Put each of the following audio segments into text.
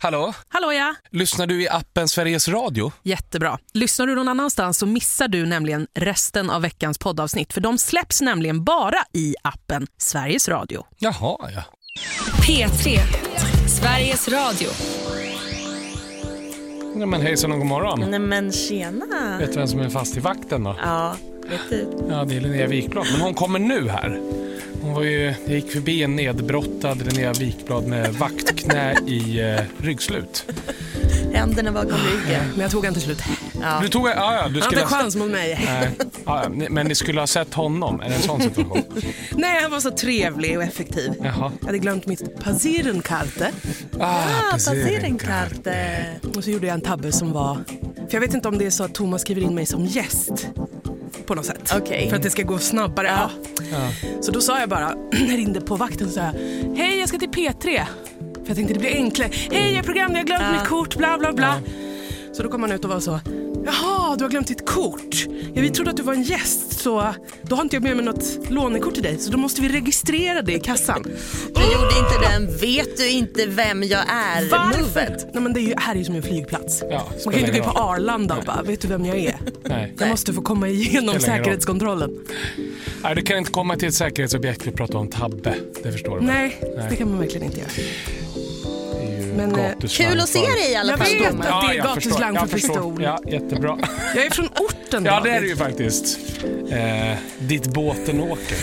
Hallå? Hallå ja. Lyssnar du i appen Sveriges Radio? Jättebra. Lyssnar du någon annanstans så missar du nämligen resten av veckans poddavsnitt. För de släpps nämligen bara i appen Sveriges Radio. Jaha, ja. P3, Sveriges Radio. Nej men hejsan och god morgon. Nej men tjena. Vet du vem som är fast i vakten då? Ja, vet du. Ja, det är Linnea Wikblad. Men hon kommer nu här. Hon var ju, det gick förbi en nedbrottad Linnea Wikblad med vaktknä i ryggslut. Händerna bakom ryggen. Men jag tog han till slut. Ja. Du tog, ja, du Han skulle hade chans mot mig. ja, men ni skulle ha sett honom. Är det en sån situation? Nej, han var så trevlig och effektiv. Jaha. Jag hade glömt mitt passerenkarte. Passerenkarte. Och så gjorde jag en tabbe som var... För jag vet inte om det är så att Thomas skriver in mig som gäst. På något sätt. Okej. För att det ska gå snabbare. Ja. Så då sa jag bara, när jag ringde på vakten så sa jag, hej jag ska till P3. För jag tänkte det blir enklare. Hej jag är program, jag har glömt mitt kort, bla bla bla. Så då kom han ut och var så, jaha du har glömt ditt kort. Ja, vi trodde att du var en gäst så då har inte jag med mig något lånekort till dig. Så då måste vi registrera det i kassan. Du gjorde inte den, vet du inte vem jag är? Movet. Nej men det är ju, här är ju som en flygplats. Ja, man kan ju inte gå på Arlanda och bara, vet du vem jag är? Nej. Jag måste få komma igenom säkerhetskontrollen. Nej, du kan inte komma till ett säkerhetsobjekt och prata om tabbe. Det förstår du. Nej, det kan man verkligen inte göra. Men, kul att se dig i alla fall. Jag vet att det är gatuslang för pistol. Ja, jättebra. Jag är från orten. Ja, det är det ju faktiskt. Ditt båten åker.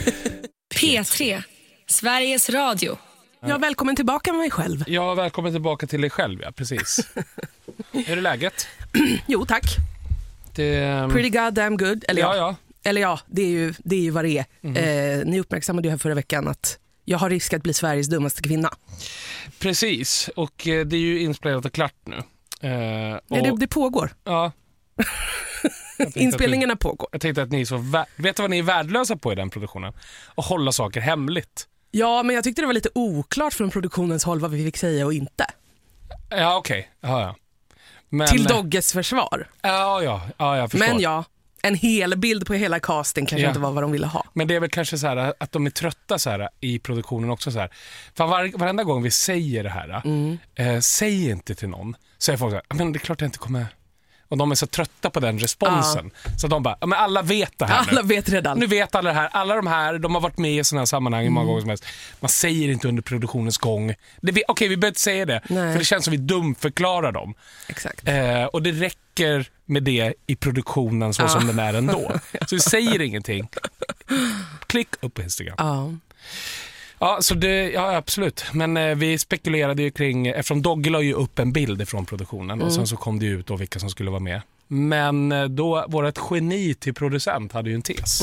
P3, Sveriges Radio. Ja, välkommen tillbaka med mig själv. Ja, välkommen tillbaka till dig själv, ja, precis. Hur är läget? Jo, tack. Pretty goddamn good. Eller ja. Eller ja, det är ju vad det är. Ni uppmärksammade ju här förra veckan att jag har risk att bli Sveriges dummaste kvinna. Precis, och det är ju inspelat och klart nu. Det pågår. Ja. Inspelningarna pågår. Jag tänkte att ni är så... Vet du vad ni är värdelösa på i den produktionen? Att hålla saker hemligt. Ja, men jag tyckte det var lite oklart från produktionens håll vad vi fick säga och inte. Ja, okej. Ja. Men, till Dogges försvar. Ja, jag förstår. Men ja, en hel bild på hela casten kanske inte var vad de ville ha. Men det är väl kanske så här att de är trötta så här i produktionen också så här. För varenda gång vi säger det här, säg inte till någon. Säger folk så här, men det är klart jag inte kommer. Och de är så trötta på den responsen. Så de bara, men alla vet det här. Alla vet redan. Nu vet alla det här. Alla de här, de har varit med i sådana här sammanhang många gånger som helst. Man säger inte under produktionens gång. Okej, vi behöver inte säga det. Nej. För det känns som vi dumförklarar dem. Exakt. Och det räcker med det i produktionen så som den är ändå. Så vi säger ingenting. Klick upp på Instagram. Ja, så det, ja absolut. Men vi spekulerade ju kring, eftersom Dogge la ju upp en bild från produktionen och sen så kom det ut då vilka som skulle vara med. Men då vårt geni till producent hade ju en tes.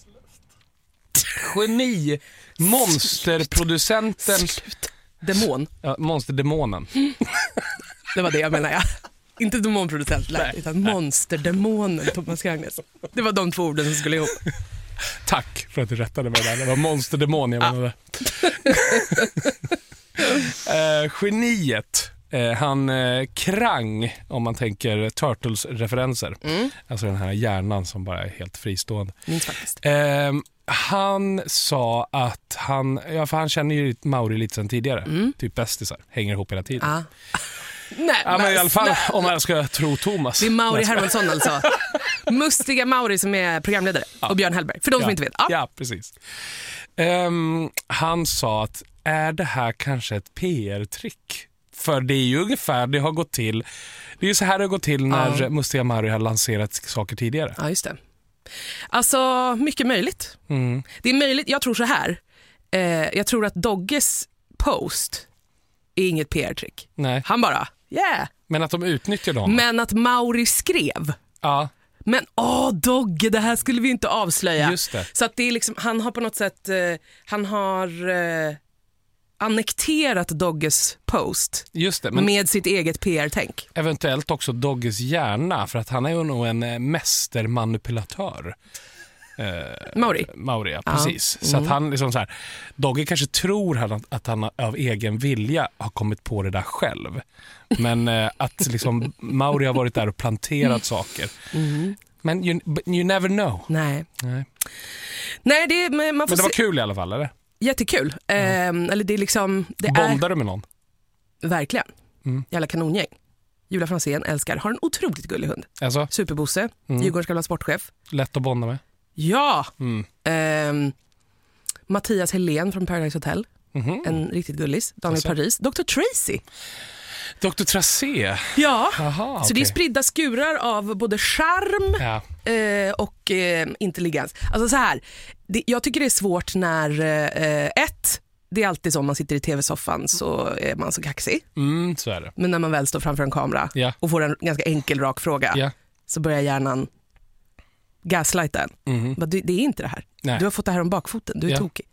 Geni, monsterproducenten. Demon. Ja, monsterdemonen. Det var det jag menar, ja. Inte demonproducent, utan monsterdemonen Thomas Gagnes. Det var de två orden som skulle ihop. Tack för att du rättade mig där. Det var monsterdemon jag menade. Geniet. Han Krang, om man tänker Turtles-referenser. Alltså den här hjärnan som bara är helt fristående. Minst faktiskt. Han sa att för han känner ju Mauri lite sedan tidigare. Typ bästisar, hänger ihop hela tiden. Nej, men i alla fall om man ska tro Thomas. Det är Mauri Hermansson alltså. Mustiga Mauri som är programledare. Och Björn Hellberg, för de som inte vet. Ja, precis. Han sa att är det här kanske ett PR-trick? För det är ju ungefär det har gått till. Det är ju så här det har gått till när Mustiga Mauri har lanserat saker tidigare. Ja, just det. Alltså, mycket möjligt. Det är möjligt, jag tror så här. Jag tror att Dogges post är inget PR-trick. Nej. Han bara, Men att de utnyttjar dem. Men att Mauri skrev. Ja. Men Dogge, det här skulle vi inte avslöja. Just det. Så att det är liksom, han har på något sätt han har annekterat Dogges post. Just det, men med sitt eget PR-tänk. Eventuellt också Dogges hjärna, för att han är ju nog en mästermanipulatör. Mauri, ja, precis. Så att han liksom så här, Dogge kanske tror att han av egen vilja har kommit på det där själv. Men att liksom Mauri har varit där och planterat saker. Men you never know. Nej, man får men det var kul i alla fall, eller? Jättekul. Eller det är liksom... Bondar du med någon? Verkligen. Jävla kanongäng. Julia Fransén, älskar. Har en otroligt gullig hund. Alltså? Superbosse. Djurgårdens gamla sportchef. Lätt att bonda med. Ja! Mattias Helén från Paradise Hotel. En riktigt gullis. Daniel Paris. Dr. Tracy. Dr. Tracé? Ja, aha, så det är spridda skurar av både charm och intelligens. Alltså så här, jag tycker det är svårt när det är alltid så om man sitter i tv-soffan så är man så kaxig. Så är det. Men när man väl står framför en kamera och får en ganska enkel, rak fråga så börjar hjärnan gaslighta en. Det är inte det här. Nej. Du har fått det här om bakfoten, du är tokig.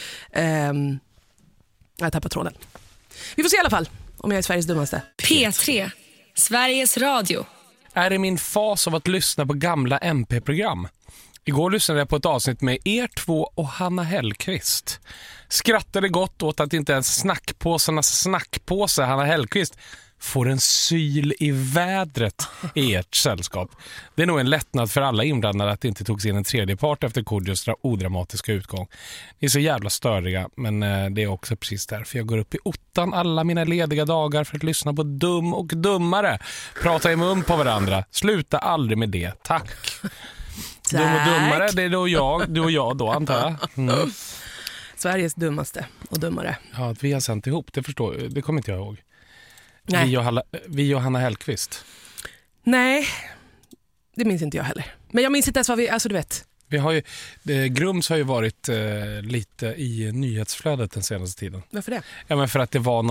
Jag tappar tråden. Vi får se i alla fall om jag är Sveriges dummaste. P3, Sveriges Radio. Är det min fas av att lyssna på gamla MP-program? Igår lyssnade jag på ett avsnitt med er två och Hanna Hellqvist. Skrattade gott åt att inte ens snackpåsarnas snackpåse Hanna Hellqvist får en syl i vädret i ert sällskap. Det är nog en lättnad för alla inblandade att det inte togs in en tredje part efter Kodjos odramatiska utgång. Ni är så jävla störiga, men det är också precis därför jag går upp i ottan alla mina lediga dagar för att lyssna på Dum och Dummare. Prata i mun på varandra. Sluta aldrig med det. Tack. Dum och Dummare, det är du och jag då, antar jag. Sveriges dummaste och dummare. Ja, att vi har sänt ihop, det kommer inte jag ihåg. Nej. Vi och Hanna Hellqvist. Nej, det minns inte jag heller. Men jag minns inte ens vad alltså du vet. Vi har ju, Grums har ju varit lite i nyhetsflödet den senaste tiden. Varför det? Ja, men för att det var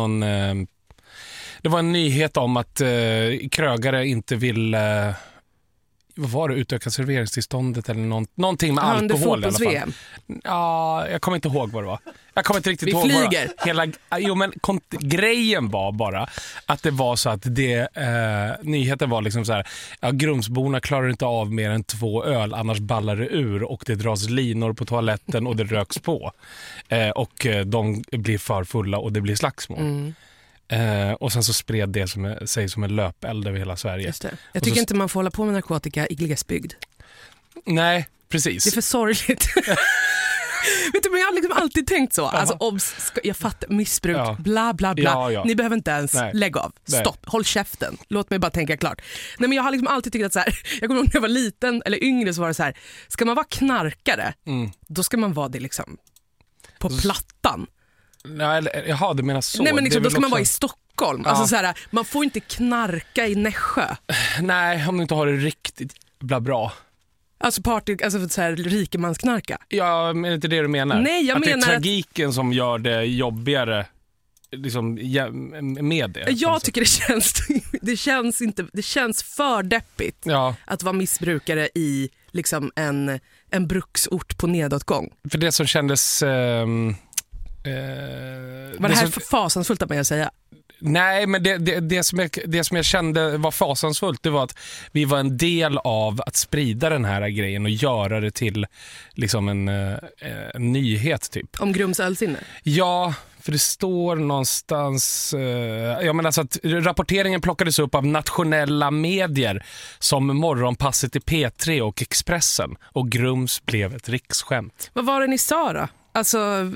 det var en nyhet om att krögare inte vill vad var det, utöka serveringstillståndet eller någonting med alkohol i alla fall. Ja, jag kommer inte ihåg vad det var. Jag kommer inte riktigt ihåg. Vi flyger. Men grejen var bara att det var så att nyheten var liksom så här, Grumsborna klarar inte av mer än 2 öl, annars ballar det ur och det dras linor på toaletten och det röks på. Och de blir för fulla och det blir slagsmål. Och sen så spred det sig som en löpeld över hela Sverige. Just det. Jag tycker inte man får hålla på med narkotika i glesbygd. Nej, precis. Det är för sorgligt. Vet du, men jag har liksom alltid tänkt så. Alltså, jag fattar missbruk, bla bla bla. Ja. Ni behöver inte ens lägga av. Stopp, håll käften. Låt mig bara tänka klart. Nej, men jag har liksom alltid tyckt att så här, jag kommer ihåg när jag var liten eller yngre så var det så här, ska man vara knarkare, då ska man vara det liksom på plattan. Nej, jaha, du menar så. Nej, men liksom, då ska man vara i Stockholm. Alltså så här, man får inte knarka i Nässjö. Nej, om du inte har det riktigt bra. Alltså alltså så här rikemansknarka. Ja, men inte det du menar. Nej, jag menar det är tragiken som gör det jobbigare liksom med det. Jag tycker det känns för deppigt att vara missbrukare i liksom en bruksort på nedåtgång. För det som kändes var det här för fasansfullt att man säga? Nej, men det som jag kände var fasansfullt, det var att vi var en del av att sprida den här grejen och göra det till liksom en nyhet typ. Om Grums ölsinne? Ja, för det står någonstans jag menar alltså att rapporteringen plockades upp av nationella medier som Morgonpasset i P3 och Expressen, och Grums blev ett riksskämt. Vad var det ni sa då? Alltså,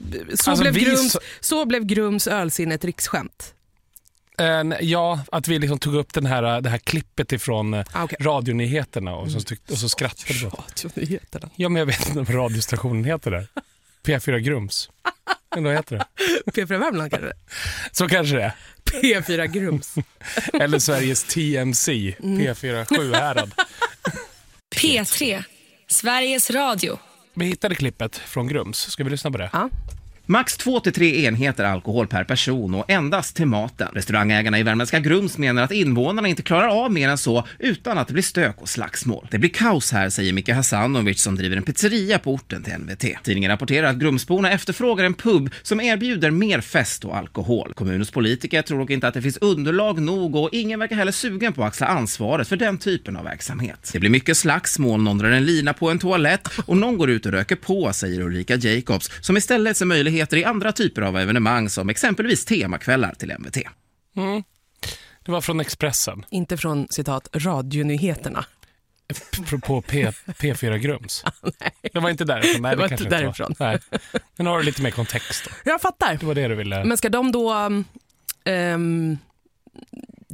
så blev Grums ölsinne ett riksskämt. Ja, att vi liksom tog upp det här klippet ifrån radionyheterna och så skrattade vi. Radionyheterna? Ja, men jag vet inte vad radiostationen heter där. P4 Grums. Men vad heter det? P4 Värmland kanske det. Så kanske det. P4 Grums. Eller Sveriges TMC. P4 Sjuhärad. P3, Sveriges Radio. Vi hittade klippet från Grums. Ska vi lyssna på det? Ja. Max 2-3 enheter alkohol per person och endast till maten. Restaurangägarna i värmländska Grums menar att invånarna inte klarar av mer än så utan att det blir stök och slagsmål. Det blir kaos här, säger Micke Hasanovic som driver en pizzeria på orten till NVT. Tidningen rapporterar att Grumsborna efterfrågar en pub som erbjuder mer fest och alkohol. Kommunens politiker tror dock inte att det finns underlag nog och ingen verkar heller sugen på att axla ansvaret för den typen av verksamhet. Det blir mycket slagsmål, någon drar en lina på en toalett och någon går ut och röker på, säger Ulrika Jacobs, som istället ser möjligheter i andra typer av evenemang som exempelvis temakvällar till MVT. Det var från Expressen. Inte från, citat, radionyheterna. På P4 Grums. Nej. Det var inte därifrån. Nej, det var inte därifrån. Nej. Men har du lite mer kontext då? Jag fattar. Det var det du ville. Men ska de då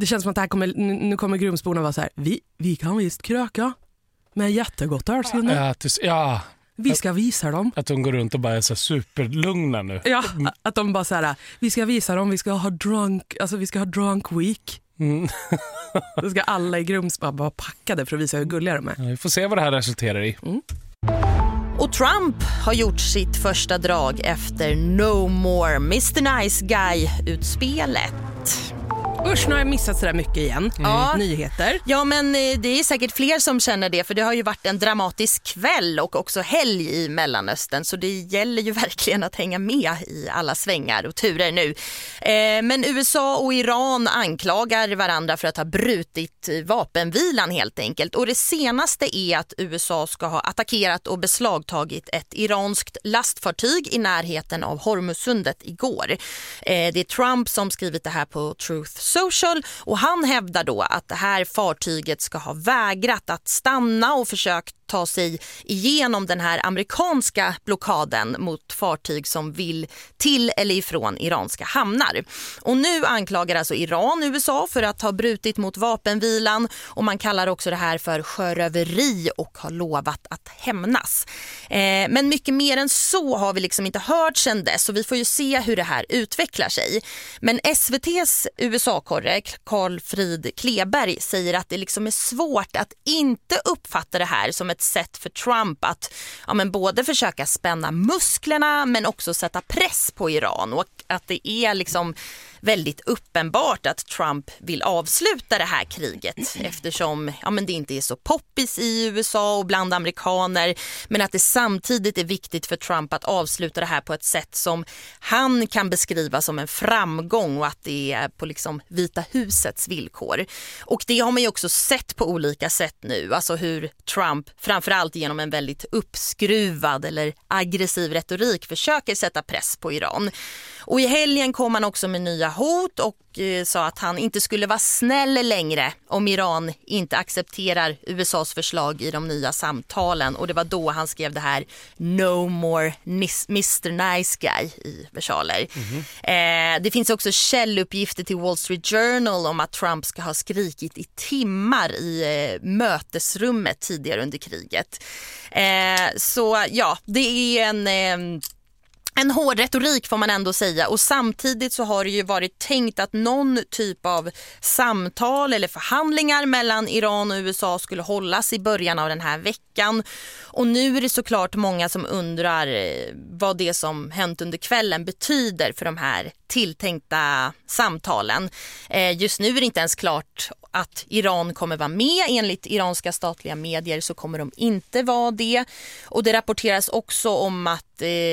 Det känns som att det här nu kommer Grumsborna vara så här, vi kan visst kröka med jättegott ölsinne. Ja. Vi ska visa dem. Att de går runt och bara är så superlugna nu. Ja, att de bara så här, vi ska visa dem, vi ska ha drunk week. Då ska alla i Grums bara vara packade för att visa hur gulliga de är. Ja, vi får se vad det här resulterar i. Och Trump har gjort sitt första drag efter No More Mr. Nice Guy-utspelet. Usch, nu har jag missat sådär mycket igen. Nyheter. Ja, men det är säkert fler som känner det, för det har ju varit en dramatisk kväll och också helg i Mellanöstern, så det gäller ju verkligen att hänga med i alla svängar och turer nu. Men USA och Iran anklagar varandra för att ha brutit vapenvilan helt enkelt, och det senaste är att USA ska ha attackerat och beslagtagit ett iranskt lastfartyg i närheten av Hormuzsundet igår. Det är Trump som skrivit det här på Truth Social, och han hävdar då att det här fartyget ska ha vägrat att stanna och försökt ta sig igenom den här amerikanska blockaden mot fartyg som vill till eller ifrån iranska hamnar. Och nu anklagar alltså Iran USA för att ha brutit mot vapenvilan, och man kallar också det här för sjöröveri och har lovat att hämnas. Men mycket mer än så har vi liksom inte hört sedan dess, så vi får ju se hur det här utvecklar sig. Men SVT:s USA-korre Carl Frid Kleberg säger att det liksom är svårt att inte uppfatta det här som ett sätt för Trump att både försöka spänna musklerna men också sätta press på Iran, och att det är liksom väldigt uppenbart att Trump vill avsluta det här kriget eftersom det inte är så poppis i USA och bland amerikaner, men att det samtidigt är viktigt för Trump att avsluta det här på ett sätt som han kan beskriva som en framgång, och att det är på liksom Vita husets villkor. Och det har man ju också sett på olika sätt nu, alltså hur Trump framförallt genom en väldigt uppskruvad eller aggressiv retorik försöker sätta press på Iran. Och i helgen kom han också med nya hot och sa att han inte skulle vara snäll längre om Iran inte accepterar USAs förslag i de nya samtalen. Och det var då han skrev det här No More Mr. Nice Guy i versaler. Det finns också källuppgifter till Wall Street Journal om att Trump ska ha skrikit i timmar i mötesrummet tidigare under kriget. Så ja, det är en hård retorik får man ändå säga, och samtidigt så har det ju varit tänkt att någon typ av samtal eller förhandlingar mellan Iran och USA skulle hållas i början av den här veckan. Och nu är det såklart många som undrar vad det som hänt under kvällen betyder för de här tilltänkta samtalen. Just nu är det inte ens klart att Iran kommer vara med. Enligt iranska statliga medier så kommer de inte vara det. Och det rapporteras också om att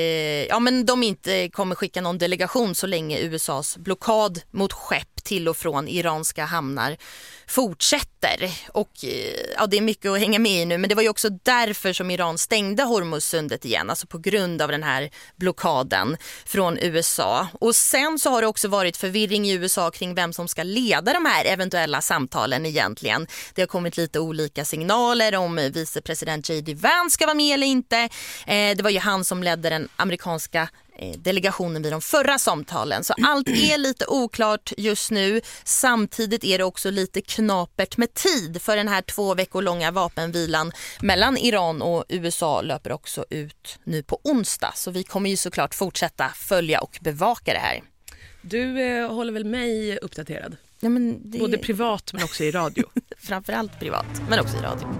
de inte kommer skicka någon delegation så länge USAs blockad mot skepp till och från iranska hamnar fortsätter. Och det är mycket att hänga med i nu, men det var ju också därför som Iran stängde Hormuzsundet igen, alltså på grund av den här blockaden från USA. Och sen så har det också varit förvirring i USA kring vem som ska leda de här eventuella samtalen egentligen. Det har kommit lite olika signaler om vicepresident J.D. Vance ska vara med eller inte. Det var ju han som ledde den amerikanska delegationen vid de förra samtalen. Så allt är lite oklart just nu. Samtidigt är det också lite knapert med tid, för den här 2 veckor långa vapenvilan mellan Iran och USA löper också ut nu på onsdag. Så vi kommer ju såklart fortsätta följa och bevaka det här. Du håller väl mig uppdaterad? Ja, men både privat men också i radio. Framförallt privat, men också i radio.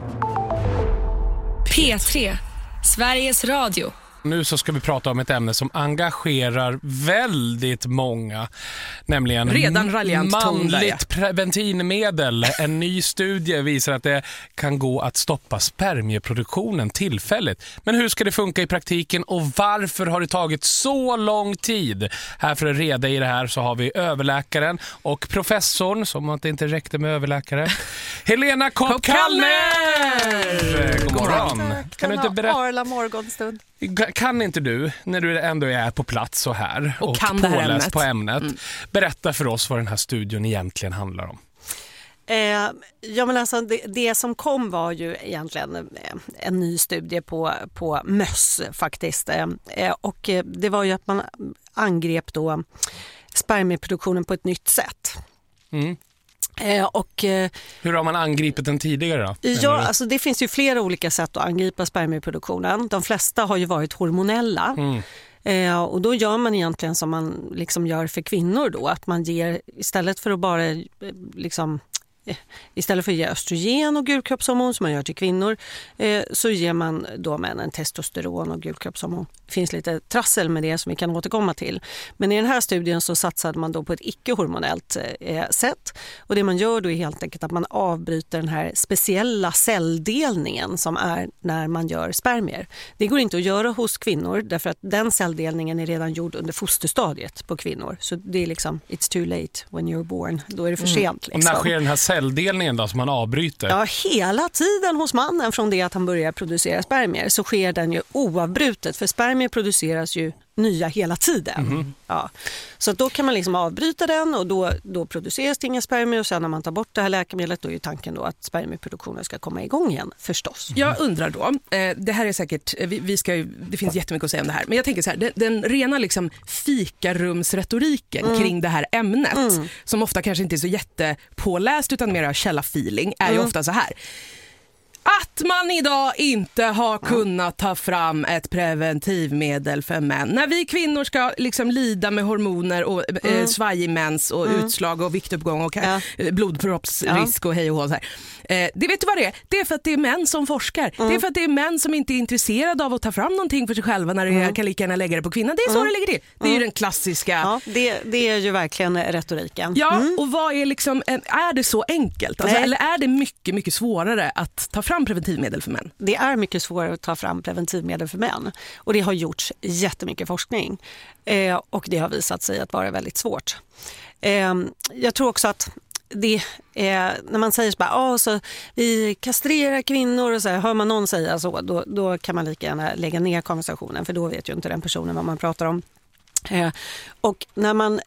P3, Sveriges Radio. Nu så ska vi prata om ett ämne som engagerar väldigt många, nämligen redan manligt preventivmedel. En ny studie visar att det kan gå att stoppa spermieproduktionen tillfälligt. Men hur ska det funka i praktiken och varför har det tagit så lång tid? Här för att reda i det här så har vi överläkaren och professorn, som att det inte räckte med överläkare, Helena Kopp-Kallner! God morgon. Kan du inte berätta? Arla morgonstund. Kan inte du, när du ändå är på plats så här och påläst på ämnet, berätta för oss vad den här studien egentligen handlar om? Men alltså det som kom var ju egentligen en ny studie på möss faktiskt. Och det var ju att man angrep då spermieproduktionen på ett nytt sätt. Hur har man angripit den tidigare då? Ja, alltså det finns ju flera olika sätt att angripa spermieproduktionen. De flesta har ju varit hormonella. Och då gör man egentligen som man liksom gör för kvinnor då. Att man ger, istället för att bara liksom... Istället för att ge östrogen och gulkroppshormon som man gör till kvinnor så ger man då männen testosteron och gulkroppshormon. Det finns lite trassel med det som vi kan återkomma till. Men i den här studien så satsade man då på ett icke-hormonellt sätt. Och det man gör då är helt enkelt att man avbryter den här speciella celldelningen som är när man gör spermier. Det går inte att göra hos kvinnor därför att den celldelningen är redan gjord under fosterstadiet på kvinnor. Så det är liksom, it's too late when you're born. Då är det för sent. Liksom. Och när sker den här celldelningen då som man avbryter? Ja, hela tiden hos mannen från det att han börjar producera spermier så sker den ju oavbrutet. För spermier produceras ju nya hela tiden. Ja. Så då kan man liksom avbryta den och då produceras det inga spermier och sen när man tar bort det här läkemedlet då är ju tanken då att spermieproduktionen ska komma igång igen förstås. Jag undrar då, det här är säkert, det finns jättemycket att säga om det här, men jag tänker så här, den rena liksom fikarumsretoriken kring det här ämnet som ofta kanske inte är så jättepåläst utan mer källa-feeling är ju ofta så här. Att man idag inte har kunnat ta fram ett preventivmedel för män. När vi kvinnor ska liksom lida med hormoner och svajig mens och utslag och viktuppgång och blodproppsrisk och hej och hå så här. Det vet du vad det är? Det är för att det är män som forskar. Det är för att det är män som inte är intresserade av att ta fram någonting för sig själva när det kan lika gärna lägga det på kvinnan. Det är så det ligger till. Det är ju den klassiska... Ja, det är ju verkligen retoriken. Ja, och vad är liksom... Är det så enkelt? Alltså, eller är det mycket, mycket svårare att ta fram preventivmedel för män? Det är mycket svårare att ta fram preventivmedel för män. Och det har gjorts jättemycket forskning. Och det har visat sig att vara väldigt svårt. Jag tror också att det när man säger så bara, så vi kastrerar kvinnor och så här, hör man någon säga så, då kan man lika gärna lägga ner konversationen för då vet ju inte den personen vad man pratar om. Och när man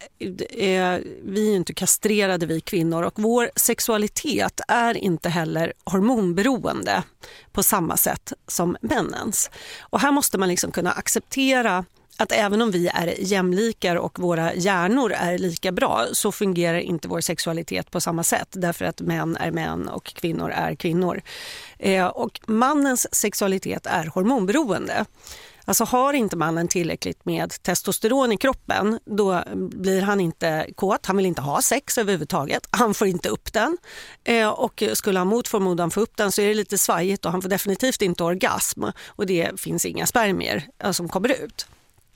vi är inte kastrerade vi kvinnor och vår sexualitet är inte heller hormonberoende på samma sätt som männens. Och här måste man liksom kunna acceptera att även om vi är jämlikar och våra hjärnor är lika bra så fungerar inte vår sexualitet på samma sätt därför att män är män och kvinnor är kvinnor. Och mannens sexualitet är hormonberoende. Alltså har inte mannen tillräckligt med testosteron i kroppen då blir han inte kåt, han vill inte ha sex överhuvudtaget, han får inte upp den och skulle han mot förmodan få upp den så är det lite svajigt och han får definitivt inte orgasm och det finns inga spermier som kommer ut.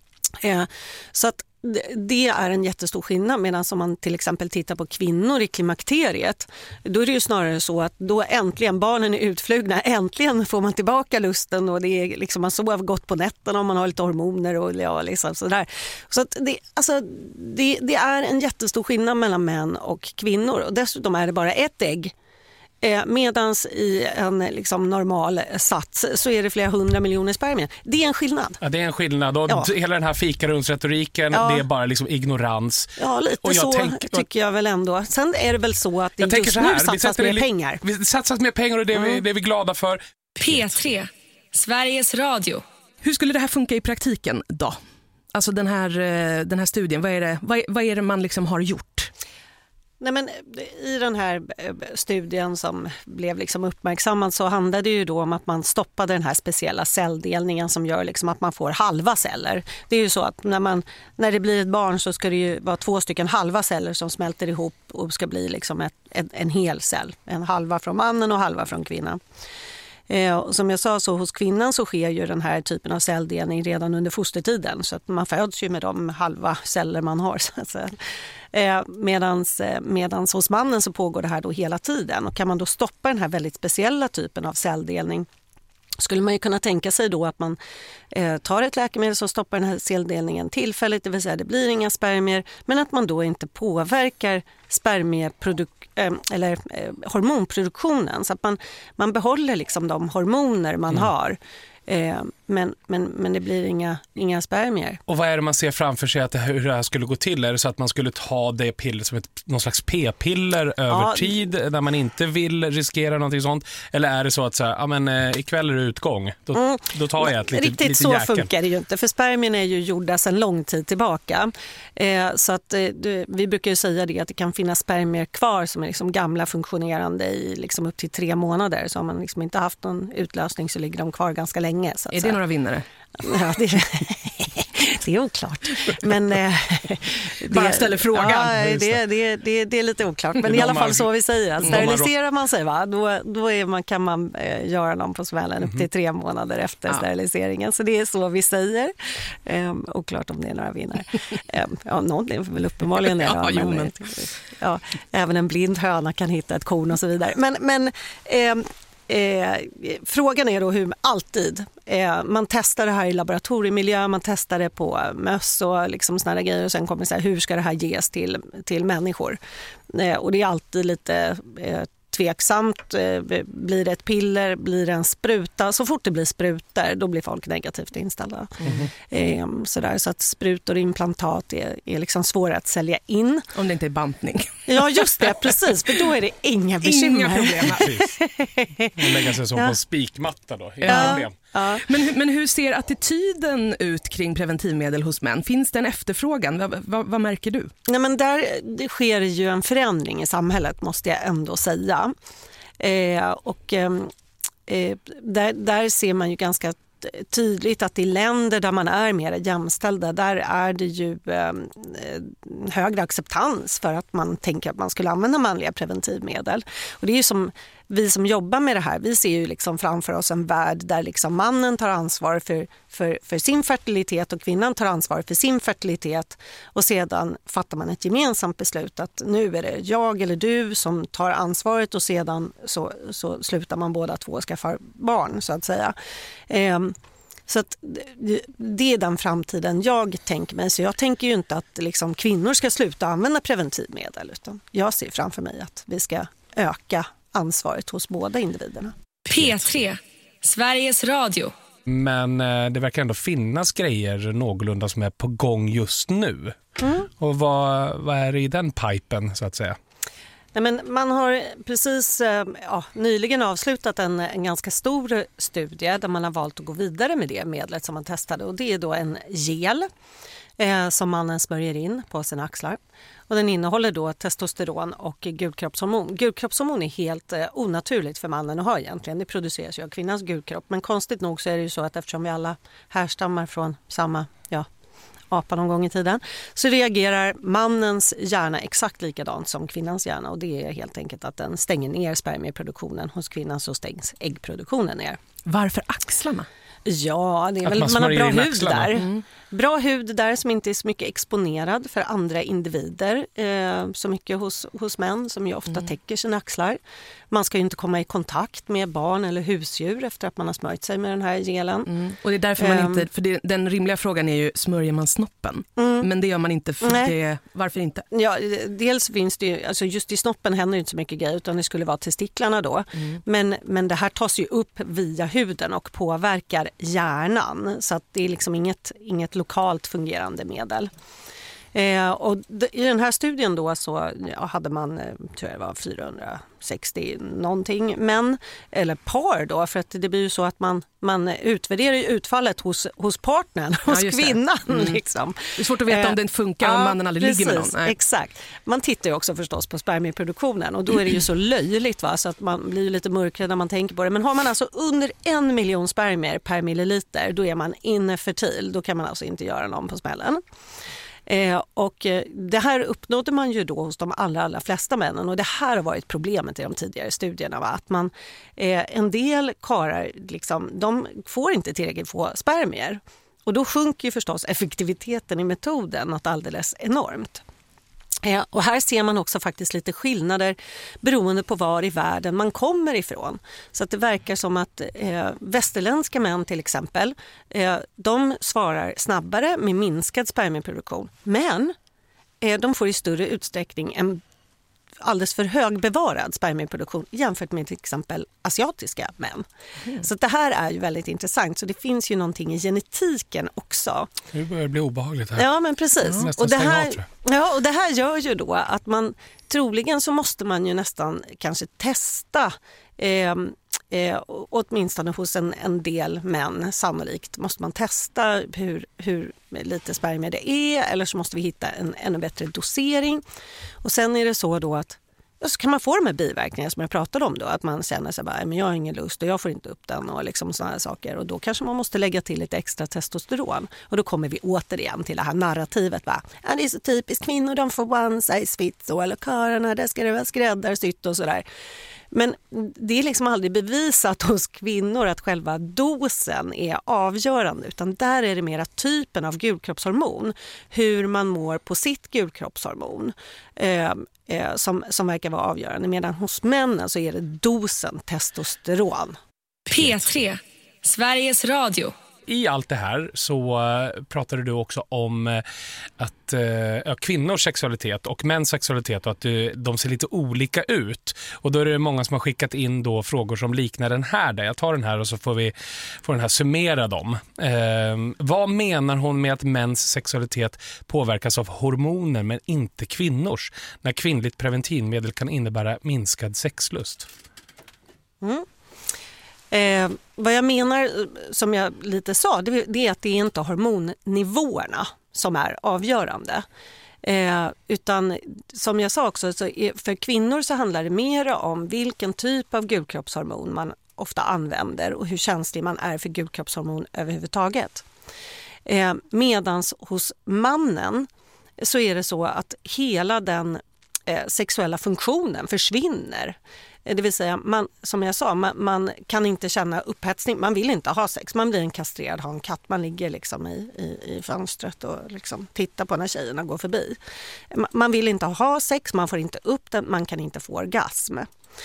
Så att det är en jättestor skillnad medan om man till exempel tittar på kvinnor i klimakteriet då är det ju snarare så att då äntligen barnen är utflugna, äntligen får man tillbaka lusten och det är liksom man sover gott på nätterna om man har lite hormoner och liksom sådär. Så att det är en jättestor skillnad mellan män och kvinnor och dessutom är det bara ett ägg. Medans i en liksom normal sats så är det flera 100 miljoner spermier. Det är en skillnad. Ja, det är en skillnad. Och hela den här fikarumsretoriken, det är bara liksom ignorans. Ja, lite och tycker jag väl ändå. Sen är det väl så att det just nu satsas mer pengar. Vi satsas mer pengar och det är vi glada för. P3, Sveriges Radio. Hur skulle det här funka i praktiken då? Alltså den här studien, vad är det man liksom har gjort? Nej, men i den här studien som blev liksom uppmärksammad så handlade det ju då om att man stoppade den här speciella celldelningen som gör liksom att man får halva celler. Det är ju så att när det blir ett barn så ska det ju vara 2 stycken halva celler som smälter ihop och ska bli liksom en hel cell. En halva från mannen och halva från kvinnan. Som jag sa så hos kvinnan så sker ju den här typen av celldelning redan under fostertiden så att man föds ju med de halva celler man har så att säga. Medans hos mannen så pågår det här då hela tiden och kan man då stoppa den här väldigt speciella typen av celldelning skulle man ju kunna tänka sig då att man tar ett läkemedel som stoppar den här celldelningen tillfälligt, det vill säga det blir inga spermier, men att man då inte påverkar hormonproduktionen så att man behåller liksom de hormoner man har Men det blir inga spermier. Och vad är det man ser framför sig hur det här skulle gå till? Är det så att man skulle ta det piller som någon slags p-piller över tid där man inte vill riskera någonting sånt? Eller är det så att ikväll är det utgång, då tar jag ett riktigt lite så jäkel. Funkar det ju inte, för spermierna är ju gjorda sedan lång tid tillbaka. Så att vi brukar ju säga det att det kan finnas spermier kvar som är liksom gamla funktionerande i liksom upp till 3 månader. Så har man liksom inte haft någon utlösning så ligger de kvar ganska länge. Så att är det några vinnare? Ja, det är oklart. Men bara ställer frågan. Ja, det är lite oklart. Men i alla fall så vi säger att steriliserar man sig, då kan man göra dem på smällen upp till 3 månader efter steriliseringen. Så det är så vi säger. Oklart om det är några vinnare. Någon är väl uppenbarligen det. Även en blind höna kan hitta ett korn och så vidare. Men frågan är då hur alltid man testar det här i laboratoriemiljö, man testar det på möss och liksom såna där grejer, och sen kommer det så här, hur ska det här ges till människor? Och det är alltid lite tveksamt. Blir det ett piller, blir det en spruta? Så fort det blir sprutor, då blir folk negativt inställda. Så att sprutor och implantat är liksom svåra att sälja in. Om det inte är bantning. Ja, just det, precis. För då är det inga bekymmer. Inga problem. Lägga sig så på en spikmatta då. Inga problem. Ja. Men hur ser attityden ut kring preventivmedel hos män? Finns det en efterfrågan? Vad märker du? Nej, men det sker ju en förändring i samhället, måste jag ändå säga. Där ser man ju ganska tydligt att i länder där man är mer jämställda, där är det ju högre acceptans för att man tänker att man skulle använda manliga preventivmedel. Och det är ju som vi som jobbar med det här, vi ser ju liksom framför oss en värld där liksom mannen tar ansvar för sin fertilitet och kvinnan tar ansvar för sin fertilitet, och sedan fattar man ett gemensamt beslut att nu är det jag eller du som tar ansvaret, och sedan så slutar man båda två och skaffar barn, så att säga. Så att det är den framtiden jag tänker mig. Så jag tänker ju inte att liksom kvinnor ska sluta använda preventivmedel, utan jag ser framför mig att vi ska öka ansvaret hos båda individerna. P3, Sveriges Radio. Men det verkar ändå finnas grejer någorlunda som är på gång just nu. Och vad är det i den pipen, så att säga? Nej, men man har precis nyligen avslutat en ganska stor studie där man har valt att gå vidare med det medlet som man testade. Och det är då en gel som mannen smörjer in på sina axlar. Och den innehåller då testosteron och gulkroppshormon. Gulkroppshormon är helt onaturligt för mannen att ha egentligen. Det produceras ju av kvinnans gulkropp. Men konstigt nog så är det ju så att eftersom vi alla härstammar från samma apa någon gång i tiden, så reagerar mannens hjärna exakt likadant som kvinnans hjärna, och det är helt enkelt att den stänger ner spermieproduktionen. Hos kvinnan så stängs äggproduktionen ner. Varför axlarna? Ja, det är väl, man har bra hud där. Bra hud där som inte är så mycket exponerad för andra individer. Så mycket hos män som ju ofta täcker sina axlar. Man ska ju inte komma i kontakt med barn eller husdjur efter att man har smörjt sig med den här gelen. Och det är därför man inte, för den rimliga frågan är ju, smörjer man snoppen? Men det gör man inte, för det, varför inte? Ja, dels finns det ju, alltså just i snoppen händer ju inte så mycket grejer, utan det skulle vara testiklarna då. Men det här tas ju upp via huden och påverkar hjärnan, så att det är liksom inget lokalt fungerande medel. Och i den här studien då så hade man, tror jag det var 460 någonting män eller par då, för att det blir ju så att man utvärderar ju utfallet hos partnern, hos kvinnan. Liksom. Det är svårt att veta om det funkar om mannen aldrig ligger med någon. Nej. Exakt. Man tittar ju också förstås på spermieproduktionen, och då är det ju så löjligt, va? Så att man blir ju lite mörkrädd när man tänker på det. Men har man alltså under 1 miljon spermier per milliliter, då är man infertil. Då kan man alltså inte göra någon på smällen. Och det här uppnådde man ju då hos de allra flesta männen, och det här har varit problemet i de tidigare studierna, va? Att man, en del karlar liksom, de får inte tillräckligt få spermier, och då sjunker ju förstås effektiviteten i metoden något alldeles enormt. Och här ser man också faktiskt lite skillnader beroende på var i världen man kommer ifrån. Så att det verkar som att västerländska män till exempel, de svarar snabbare med minskad spermieproduktion. Men de får i större utsträckning en alldeles för högbevarad spermieproduktion jämfört med till exempel asiatiska män. Så det här är ju väldigt intressant. Så det finns ju någonting i genetiken också. Nu börjar det bli obehagligt här. Ja, men precis. Och det här gör ju då att man troligen så måste man ju nästan kanske testa åtminstone hos en del män, sannolikt måste man testa hur lite spermier det är, eller så måste vi hitta en ännu bättre dosering. Och sen är det så då att så kan man få de här biverkningarna som jag pratade om då, att man känner sig bara, men jag har ingen lust och jag får inte upp den och liksom såna här saker, och då kanske man måste lägga till lite extra testosteron, och då kommer vi återigen till det här narrativet, va? Ja, det är så typiskt kvinnor, de får one size fits all, och karlarna, där ska det vara skräddarsytt och sådär. Men det är liksom aldrig bevisat hos kvinnor att själva dosen är avgörande, utan där är det mera typen av gulkroppshormon, hur man mår på sitt gulkroppshormon som verkar vara avgörande, medan hos männen så är det dosen testosteron. P3, Sveriges Radio. I allt det här så pratade du också om att kvinnors sexualitet och mäns sexualitet, och att de ser lite olika ut. Och då är det många som har skickat in då frågor som liknar den här. Där jag tar den här och så får den här summera dem. Vad menar hon med att mäns sexualitet påverkas av hormoner men inte kvinnors? När kvinnligt preventivmedel kan innebära minskad sexlust? Vad jag menar, som jag lite sa, det är att det är inte hormonnivåerna som är avgörande. Utan som jag sa också, så för kvinnor så handlar det mer om vilken typ av gulkroppshormon man ofta använder och hur känslig man är för gulkroppshormon överhuvudtaget. Medans hos mannen så är det så att hela den sexuella funktionen försvinner. Det vill säga, som jag sa, man kan inte känna upphetsning, man vill inte ha sex, man blir en kastrerad hankatt, man ligger liksom i fönstret och liksom tittar på när tjejerna går förbi. Man vill inte ha sex, man får inte upp den, man kan inte få orgasm.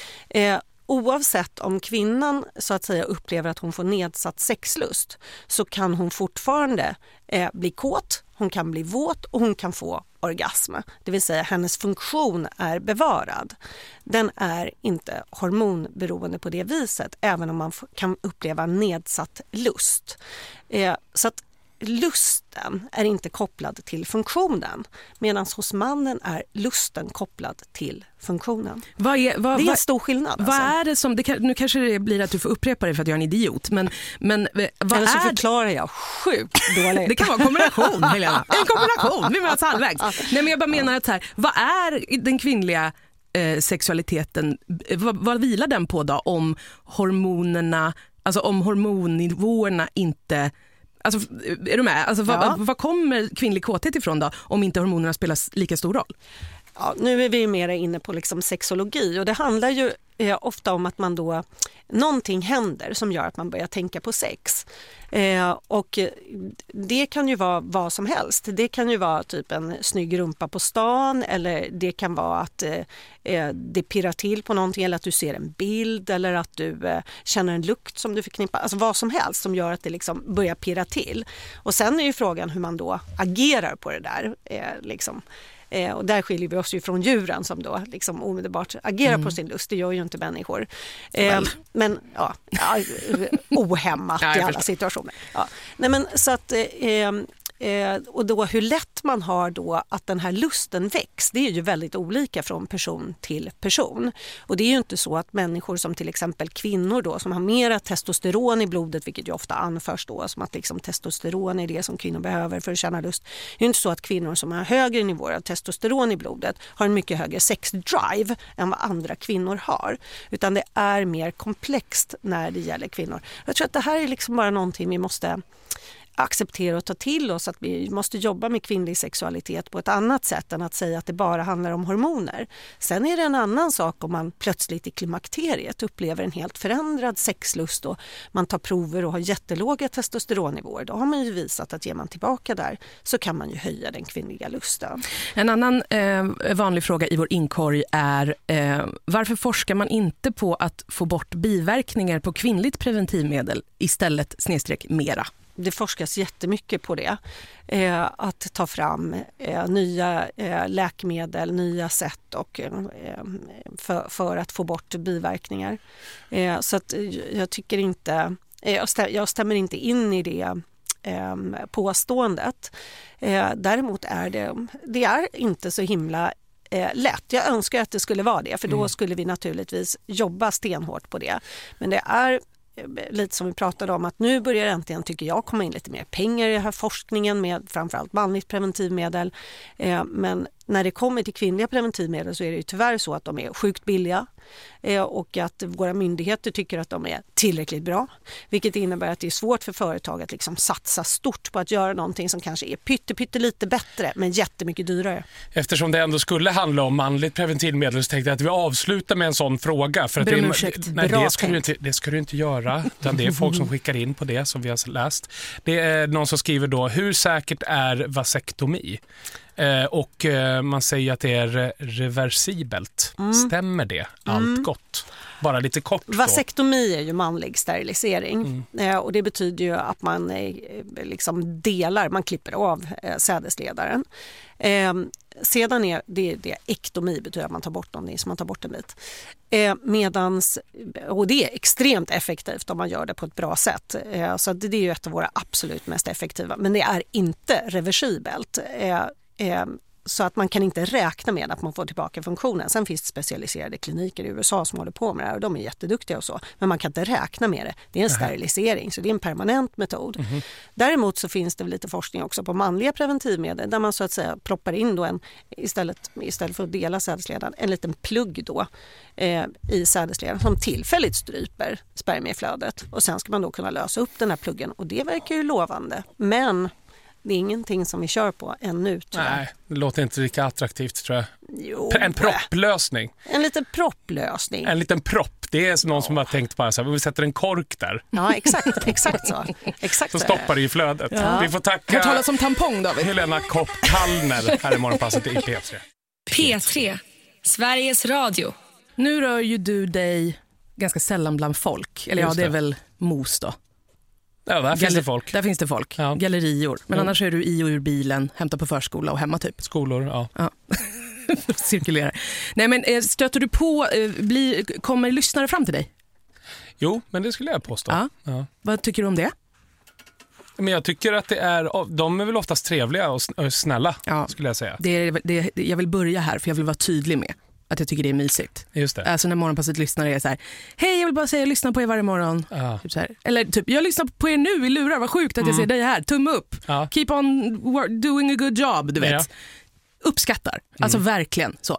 Oavsett om kvinnan så att säga upplever att hon får nedsatt sexlust, så kan hon fortfarande bli kåt, hon kan bli våt och hon kan få orgasm. Det vill säga, hennes funktion är bevarad. Den är inte hormonberoende på det viset, även om man kan uppleva nedsatt lust. Så att lusten är inte kopplad till funktionen, medan hos mannen är lusten kopplad till funktionen. Det är en stor skillnad. Vad är det som, nu kanske det blir att du får upprepa det för att jag är en idiot, men vad eller så är förklarar jag sjukt dåligt. Det kan vara en kombination, Helena. En kombination, vi möts halvvägs. Nej, men jag bara menar att så här, vad är den kvinnliga sexualiteten, vad vilar den på då, om hormonerna, alltså om hormonnivåerna inte... Alltså, är du med? Alltså, vad kommer kvinnlig kåthet ifrån då, om inte hormonerna spelar lika stor roll? Ja, nu är vi mer inne på liksom sexologi, och det handlar ju ofta om att man då, någonting händer som gör att man börjar tänka på sex. Och det kan ju vara vad som helst. Det kan ju vara typ en snygg rumpa på stan, eller det kan vara att det pirrar till på någonting, eller att du ser en bild, eller att du känner en lukt som du förknippar. Alltså vad som helst som gör att det liksom börjar pirra till. Och sen är ju frågan hur man då agerar på det där liksom. Och där skiljer vi oss ju från djuren som då liksom omedelbart agerar på sin lust. Det gör ju inte människor. Men ohämmat i alla situationer. Ja. Nej, men så att och då hur lätt man har då att den här lusten väcks, det är ju väldigt olika från person till person. Och det är ju inte så att människor som till exempel kvinnor då, som har mera testosteron i blodet, vilket ju ofta anförs då som att liksom testosteron är det som kvinnor behöver för att känna lust. Det är ju inte så att kvinnor som har högre nivåer av testosteron i blodet har en mycket högre sexdrive än vad andra kvinnor har. Utan det är mer komplext när det gäller kvinnor. Jag tror att det här är liksom bara någonting vi måste acceptera och ta till oss, att vi måste jobba med kvinnlig sexualitet på ett annat sätt än att säga att det bara handlar om hormoner. Sen är det en annan sak om man plötsligt i klimakteriet upplever en helt förändrad sexlust och man tar prover och har jättelåga testosteronnivåer. Då har man ju visat att ger man tillbaka där så kan man ju höja den kvinnliga lusten. En annan vanlig fråga i vår inkorg är varför forskar man inte på att få bort biverkningar på kvinnligt preventivmedel istället /mera? det forskas jättemycket på det. Att ta fram nya läkemedel, nya sätt och, för att få bort biverkningar. Så att jag tycker inte, jag stämmer inte in i det påståendet. Däremot är det är inte så himla lätt. Jag önskar att det skulle vara det, för då skulle vi naturligtvis jobba stenhårt på det. Men det är lite som vi pratade om, att nu börjar äntligen, tycker jag, komma in lite mer pengar i den här forskningen med framförallt manligt preventivmedel. Men när det kommer till kvinnliga preventivmedel så är det ju tyvärr så att de är sjukt billiga och att våra myndigheter tycker att de är tillräckligt bra. Vilket innebär att det är svårt för företag att liksom satsa stort på att göra någonting som kanske är pyttelite bättre men jättemycket dyrare. Eftersom det ändå skulle handla om manligt preventivmedel så tänkte jag att vi avslutar med en sån fråga. För att det ska du inte göra. Utan det är folk som skickar in på det som vi har läst. Det är någon som skriver då: hur säkert är vasektomi? Och man säger att det är reversibelt. Stämmer det? Allt gott? Bara lite kort då. Vasektomi är ju manlig sterilisering. Och det betyder ju att man liksom delar, man klipper av sädesledaren. Sedan är det ektomi, betyder att man tar bort någonting, så man tar bort en bit. Och det är extremt effektivt om man gör det på ett bra sätt. Så det är ju ett av våra absolut mest effektiva. Men det är inte reversibelt. Så att man kan inte räkna med att man får tillbaka funktionen. Sen finns det specialiserade kliniker i USA som håller på med det här och de är jätteduktiga och så. Men man kan inte räkna med det. Det är en sterilisering, så det är en permanent metod. Däremot så finns det lite forskning också på manliga preventivmedel där man så att säga proppar in då istället för att dela sädesledaren, en liten plugg då i sädesledaren som tillfälligt stryper spermieflödet. Och sen ska man då kunna lösa upp den här pluggen och det verkar ju lovande. Men det är ingenting som vi kör på ännu, tror jag. Nej, det låter inte lika attraktivt, tror jag. Jo, en propplösning. En liten propplösning. En liten propp. Det är någon som har tänkt bara så här, vi sätter en kork där. Ja, exakt så. Exakt så stoppar det i flödet. Ja. Vi får tacka Hör talas om tampong, David. Helena Kopp-Kallner här i Morgonpasset i P3. P3, Sveriges Radio. Nu rör ju du dig ganska sällan bland folk. Eller ja, det är väl mos då. Ja, där finns det folk. Där finns det folk. Ja. Gallerior. Men annars är du i och ur bilen, hämtar på förskola och hemma typ. Skolor, ja. Cirkulerar. Nej, men stöter du på, kommer lyssnare fram till dig? Jo, men det skulle jag påstå. Ja. Vad tycker du om det? Men jag tycker att de är väl oftast trevliga och snälla, skulle jag säga. Jag vill börja här, för jag vill vara tydlig med att jag tycker det är mysigt. Just det. Alltså när Morgonpasset lyssnare är så här: hej, jag vill bara säga jag lyssnar på er varje morgon. Typ så här. Eller typ, jag lyssnar på er nu i lurar, vad sjukt att jag ser dig här, tumme upp. Keep on doing a good job, du vet. Ja. Uppskattar, alltså verkligen så.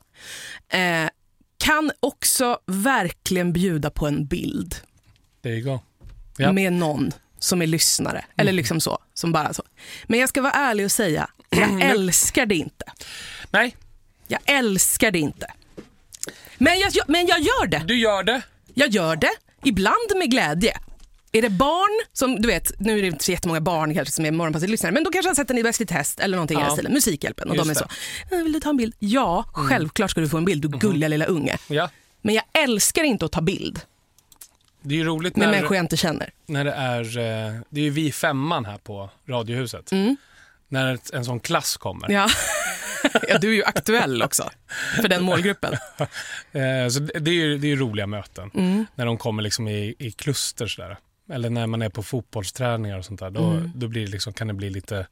Kan också verkligen bjuda på en bild. There you go. Yep. Med någon som är lyssnare. Eller liksom så, som bara så. Men jag ska vara ärlig och säga, jag älskar det inte. Nej. Jag älskar det inte. Men jag gör det. Du gör det? Jag gör det, ibland med glädje. Är det barn som, du vet, nu är det inte så jättemånga barn kanske som är Morgonpasset lyssnare, men då kanske jag sätter ni Bäst i test eller någonting i den stilen, Musikhjälpen, och de är så: vill du ta en bild? Ja, självklart ska du få en bild, du gulliga lilla unge. Ja. Men jag älskar inte att ta bild. Det är ju roligt med människor jag inte känner. När det är ju vi femman här på Radiohuset. När en sån klass kommer. Ja. Ja, du är ju aktuell också för den målgruppen. Så det är ju roliga möten. När de kommer liksom i kluster sådär. Eller när man är på fotbollsträningar och sånt där. Då blir det liksom, kan det bli lite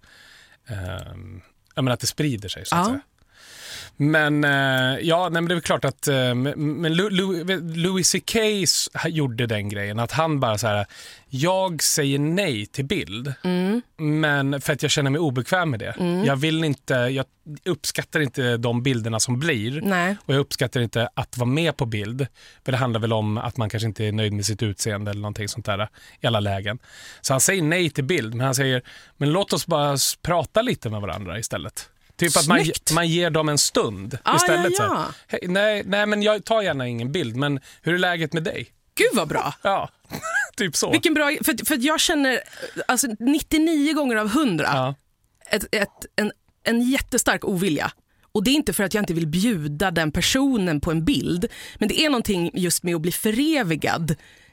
jag menar att det sprider sig så att säga. Men men det är väl klart att men Louis CK gjorde den grejen att han bara så här: jag säger nej till bild, men för att jag känner mig obekväm med det. Jag uppskattar inte de bilderna som blir. Nej. Och jag uppskattar inte att vara med på bild, för det handlar väl om att man kanske inte är nöjd med sitt utseende eller någonting sånt där i alla lägen. Så han säger nej till bild, men han säger, men låt oss bara prata lite med varandra istället. Typ att man ger dem en stund istället. Så här, nej, men jag tar gärna ingen bild, men hur är läget med dig? Gud vad bra. Ja, typ så. Vilken bra, för jag känner alltså 99 gånger av 100 en jättestark ovilja. Och det är inte för att jag inte vill bjuda den personen på en bild, men det är någonting just med att bli förevigad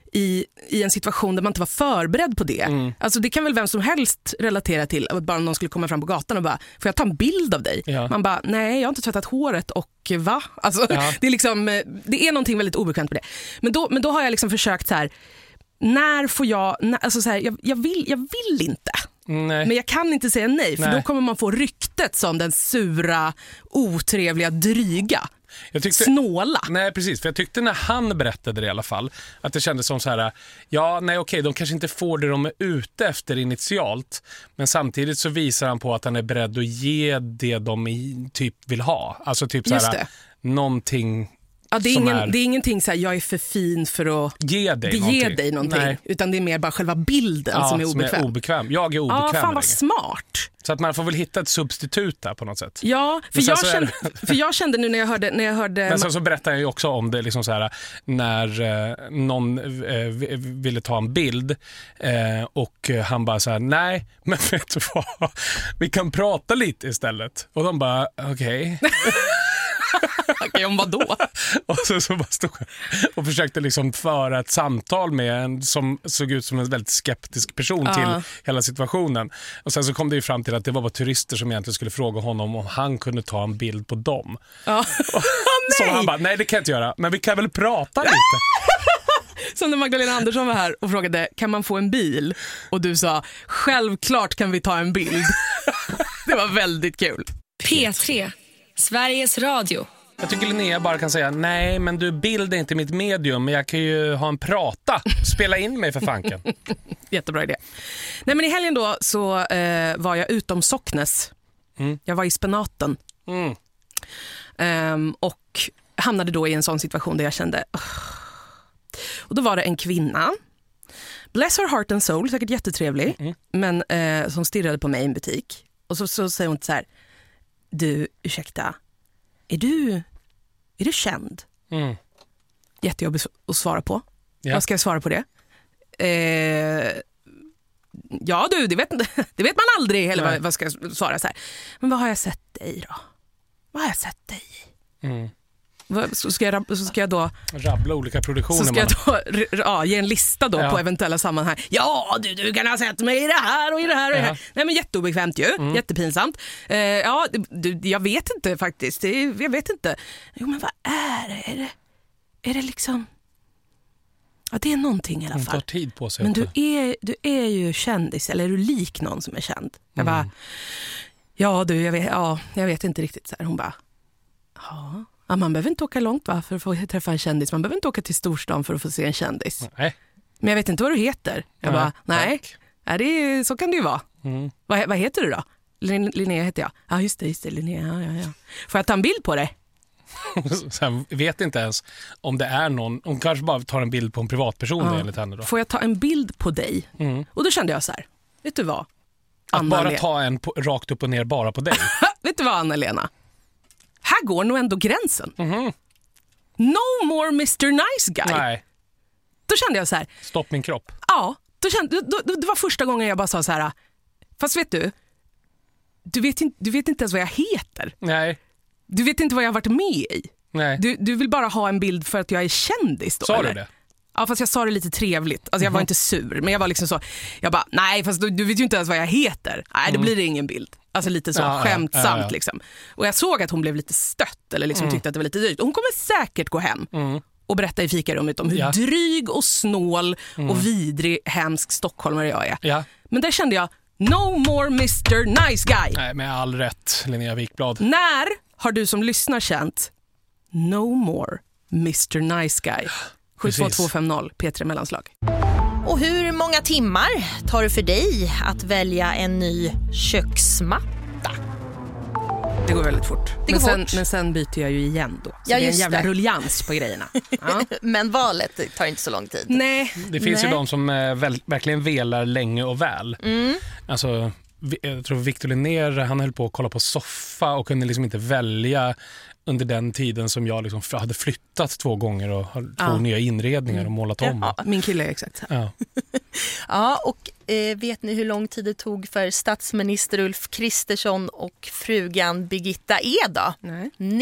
i en situation där man inte var förberedd på det. Alltså det kan väl vem som helst relatera till, att bara någon skulle komma fram på gatan och bara, får jag ta en bild av dig? Ja. Man bara, nej jag har inte tvättat håret och va? Alltså, det är liksom, det är någonting väldigt obekvämt på det. Men då har jag liksom försökt så här, när får jag, alltså så här, jag vill inte. Nej. Men jag kan inte säga nej, för då kommer man få ryktet som den sura, otrevliga, dryga. Snåla. Nej, precis. För jag tyckte när han berättade det i alla fall, att det kändes som så här, de kanske inte får det de är ute efter initialt, men samtidigt så visar han på att han är beredd att ge det de typ vill ha. Alltså typ så här, någonting. Ja, det är ingenting så här, jag är för fin för att ge dig någonting. Nej. Utan det är mer bara själva bilden som är obekväm. Jag är obekväm. Ja, fan vad smart. Så att man får väl hitta ett substitut där på något sätt. Ja, för jag kände nu när jag hörde... Men sen så berättade jag ju också om det liksom så här, när någon ville ta en bild och han bara så här, nej, men vet du vad? Vi kan prata lite istället. Och de bara, okej. Okej, om vad då? Och så bara stod och försökte liksom föra ett samtal med en som såg ut som en väldigt skeptisk person till hela situationen. Och sen så kom det ju fram till att det var bara turister som egentligen skulle fråga honom om han kunde ta en bild på dem. Så han bara, nej det kan jag inte göra, men vi kan väl prata lite. Som när Magdalena Andersson var här och frågade, kan man få en bil? Och du sa, självklart kan vi ta en bild. Det var väldigt kul. P3, Sveriges Radio. Jag tycker Linnea bara kan säga, nej men du, bild är inte mitt medium, men jag kan ju ha en prata. Spela in mig för fanken. Jättebra idé. Nej, men i helgen då så var jag utom Socknes. Jag var i Spenaten. Och hamnade då i en sån situation där jag kände... Och då var det en kvinna, bless her heart and soul, säkert jättetrevlig, men som stirrade på mig i en butik. Och så säger hon så här, du, ursäkta, är du känd? Jättejobbigt att svara på. Vad ska jag svara på det? Ja du, det vet man aldrig. Eller vad ska jag svara så här? Men vad har jag sett dig då? Vad har jag sett dig i? Så ska jag då rabbla olika produktioner. Så ska jag då ge en lista då på eventuella sammanhang. Ja, du kan ha sett mig i det här och i det här och det här. Nej, men jätteobekvämt ju. Jättepinsamt. Jag vet inte faktiskt. Jag vet inte. Jo, men vad är det? Är det liksom... Ja, det är någonting i alla fall. Hon tar tid på sig. Men du är ju kändis, eller är du lik någon som är känd? Jag bara, jag vet inte riktigt. Så här. Hon bara, ja, man behöver inte åka långt för att få träffa en kändis. Man behöver inte åka till storstan för att få se en kändis. Nej. Men jag vet inte vad du heter. Jag bara, nej. Så kan det ju vara. Vad heter du då? Linnea heter jag. Ja, just det, Linnea. Ja. Får jag ta en bild på dig? Sen vet inte ens om det är någon. Hon kanske bara tar en bild på en privatperson enligt henne då. Får jag ta en bild på dig? Och då kände jag så här, vet du vad? Att bara ta en rakt upp och ner bara på dig. Vet du vad, Anna-Lena? Här går nog ändå gränsen. No more Mr. Nice Guy. Nej. Då kände jag så här. Stopp min kropp. Ja, det var första gången jag bara sa så här. Fast vet du vet inte ens vad jag heter. Nej. Du vet inte vad jag har varit med i. Nej. Du vill bara ha en bild för att jag är kändis då. Sa eller? Du det? Ja, fast jag sa det lite trevligt. Alltså jag var inte sur, men jag var liksom så. Jag bara, nej, fast du vet ju inte ens vad jag heter. Nej, då blir det ingen bild. Alltså lite så skämtsamt liksom. Och jag såg att hon blev lite stött eller liksom tyckte att det var lite dyrt. Och hon kommer säkert gå hem och berätta i fikarummet om hur dryg och snål och vidrig, hemsk stockholmare jag är. Ja. Men där kände jag, no more Mr. Nice Guy. Nej, med all rätt, Linnea Wikblad. När har du som lyssnar känt no more Mr. Nice Guy? 72250 P3 Mellanslag. Och hur många timmar tar det för dig att välja en ny köksmatta? Det går väldigt fort. Men sen byter jag ju igen då. Så det är en jävla rullians på grejerna. Ja. Men valet tar inte så lång tid. Nej. Det finns ju de som verkligen velar länge och väl. Alltså, jag tror Victor Linnér, han höll på att kolla på soffa och kunde liksom inte välja under den tiden som jag liksom hade flyttat 2 gånger och har 2 nya inredningar och målat om. Ja, min kille är exakt så här. Ja, och vet ni hur lång tid det tog för statsminister Ulf Kristersson och frugan Birgitta Eda? Nej.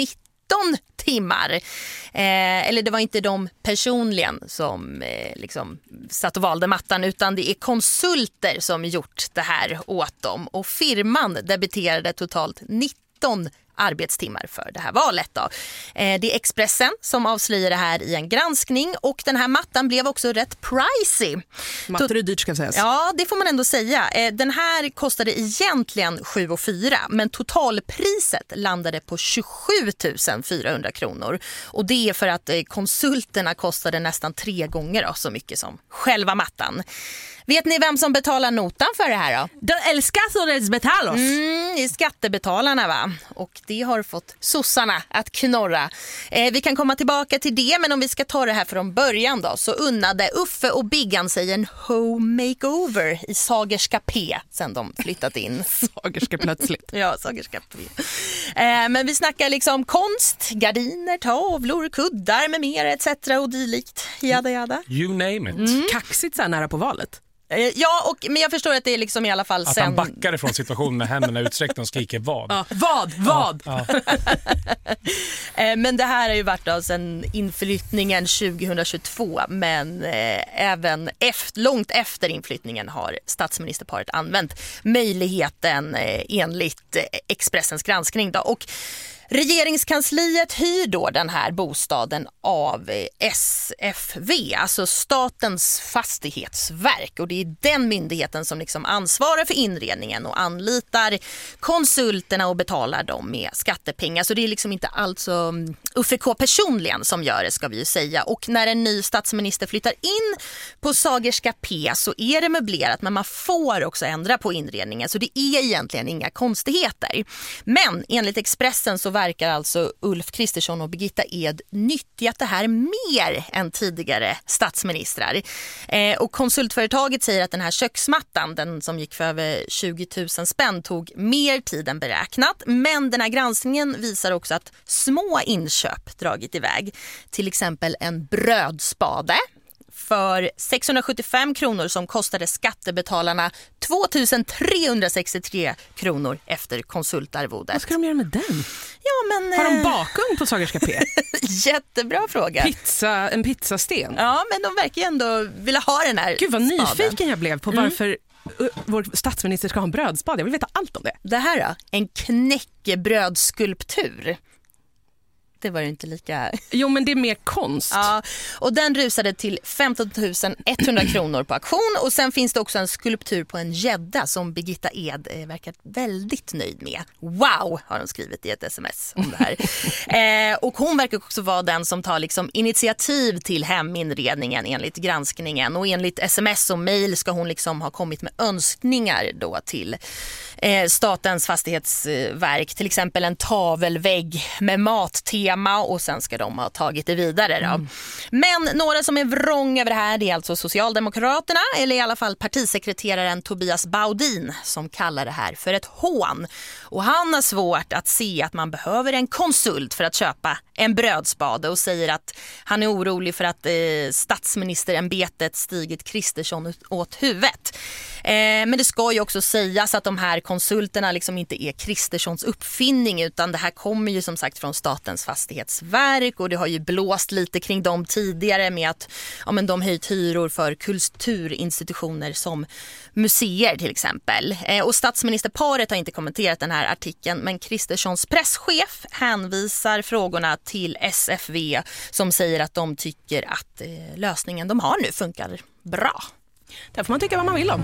timmar. Eller det var inte de personligen som liksom satt och valde mattan, utan det är konsulter som gjort det här åt dem. Och firman debiterade totalt 19 arbetstimmar för det här valet då. Det är Expressen som avslöjar det här i en granskning, och den här mattan blev också rätt pricey. Mattor är dyrt ska sägas. Ja, det får man ändå säga. Den här kostade egentligen 7 400, men totalpriset landade på 27 400 kronor. Och det är för att konsulterna kostade nästan 3 gånger då, så mycket som själva mattan. Vet ni vem som betalar notan för det här då? De älskar betalos. Det är skattebetalarna, va? Och det har fått sossarna att knorra. Vi kan komma tillbaka till det, men om vi ska ta det här från början då, så unnade Uffe och Biggan sig en home makeover i Sagerska P sen de flyttat in. Sagerska plötsligt. Ja, Sagerska P. Men vi snackar liksom konst, gardiner, tavlor, kuddar med mer etc. och dylikt. Jada jada. You name it. Kaxigt så här nära på valet. Ja, men jag förstår att det är liksom i alla fall att sen... han backar ifrån situationen med händerna utsträckta och skriker vad. Ja. Vad? Ja. Men det här har ju varit då sedan inflyttningen 2022, men även långt efter inflyttningen har statsministerparet använt möjligheten enligt Expressens granskning då. Och regeringskansliet hyr då den här bostaden av SFV, alltså Statens fastighetsverk, och det är den myndigheten som liksom ansvarar för inredningen och anlitar konsulterna och betalar dem med skattepengar. Så det är liksom inte alltså Uffe K personligen som gör det, ska vi ju säga. Och när en ny statsminister flyttar in på Sagerska P så är det möblerat, men man får också ändra på inredningen, så det är egentligen inga konstigheter. Men enligt Expressen så verkar alltså Ulf Kristersson och Birgitta Ed nyttjat det här mer än tidigare statsministrar. Och konsultföretaget säger att den här köksmattan, den som gick för över 20 000 spänn, tog mer tid än beräknat. Men den här granskningen visar också att små inköp dragit iväg. Till exempel en brödspade för 675 kronor som kostade skattebetalarna 2363 kronor efter konsultarvodet. Vad ska de göra med den? Ja, men, har de bakugn på Sagerska P? Jättebra fråga. En pizzasten? Ja, men de verkar ju ändå vilja ha den här. Gud vad nyfiken jag blev på varför vår statsminister ska ha en brödspade. Jag vill veta allt om det. Det här då? En knäckebrödskulptur. Det var ju inte lika... Jo, men det är mer konst. Ja, och den rusade till 15 100 kronor på auktion. Och sen finns det också en skulptur på en gädda som Birgitta Ed verkar väldigt nöjd med. Wow, har hon skrivit i ett sms om det här. Och hon verkar också vara den som tar liksom initiativ till heminredningen enligt granskningen. Och enligt sms och mejl ska hon liksom ha kommit med önskningar då till Statens fastighetsverk. Till exempel en tavelvägg med mattema, och sen ska de ha tagit det vidare då. Men några som är vrång över det här, det är alltså Socialdemokraterna, eller i alla fall partisekreteraren Tobias Baudin, som kallar det här för ett hån. Och han har svårt att se att man behöver en konsult för att köpa en brödspade, och säger att han är orolig för att statsministerämbetet stigit Kristersson åt huvudet. Men det ska ju också sägas att de här konsulterna liksom inte är Kristerssons uppfinning, utan det här kommer ju som sagt från Statens fastighetsverk, och det har ju blåst lite kring dem tidigare med att de höjt hyror för kulturinstitutioner som museer till exempel. Och statsministerparet har inte kommenterat den här artikeln, men Kristerssons presschef hänvisar frågorna till SFV som säger att de tycker att lösningen de har nu funkar bra. Där får man tycka vad man vill om.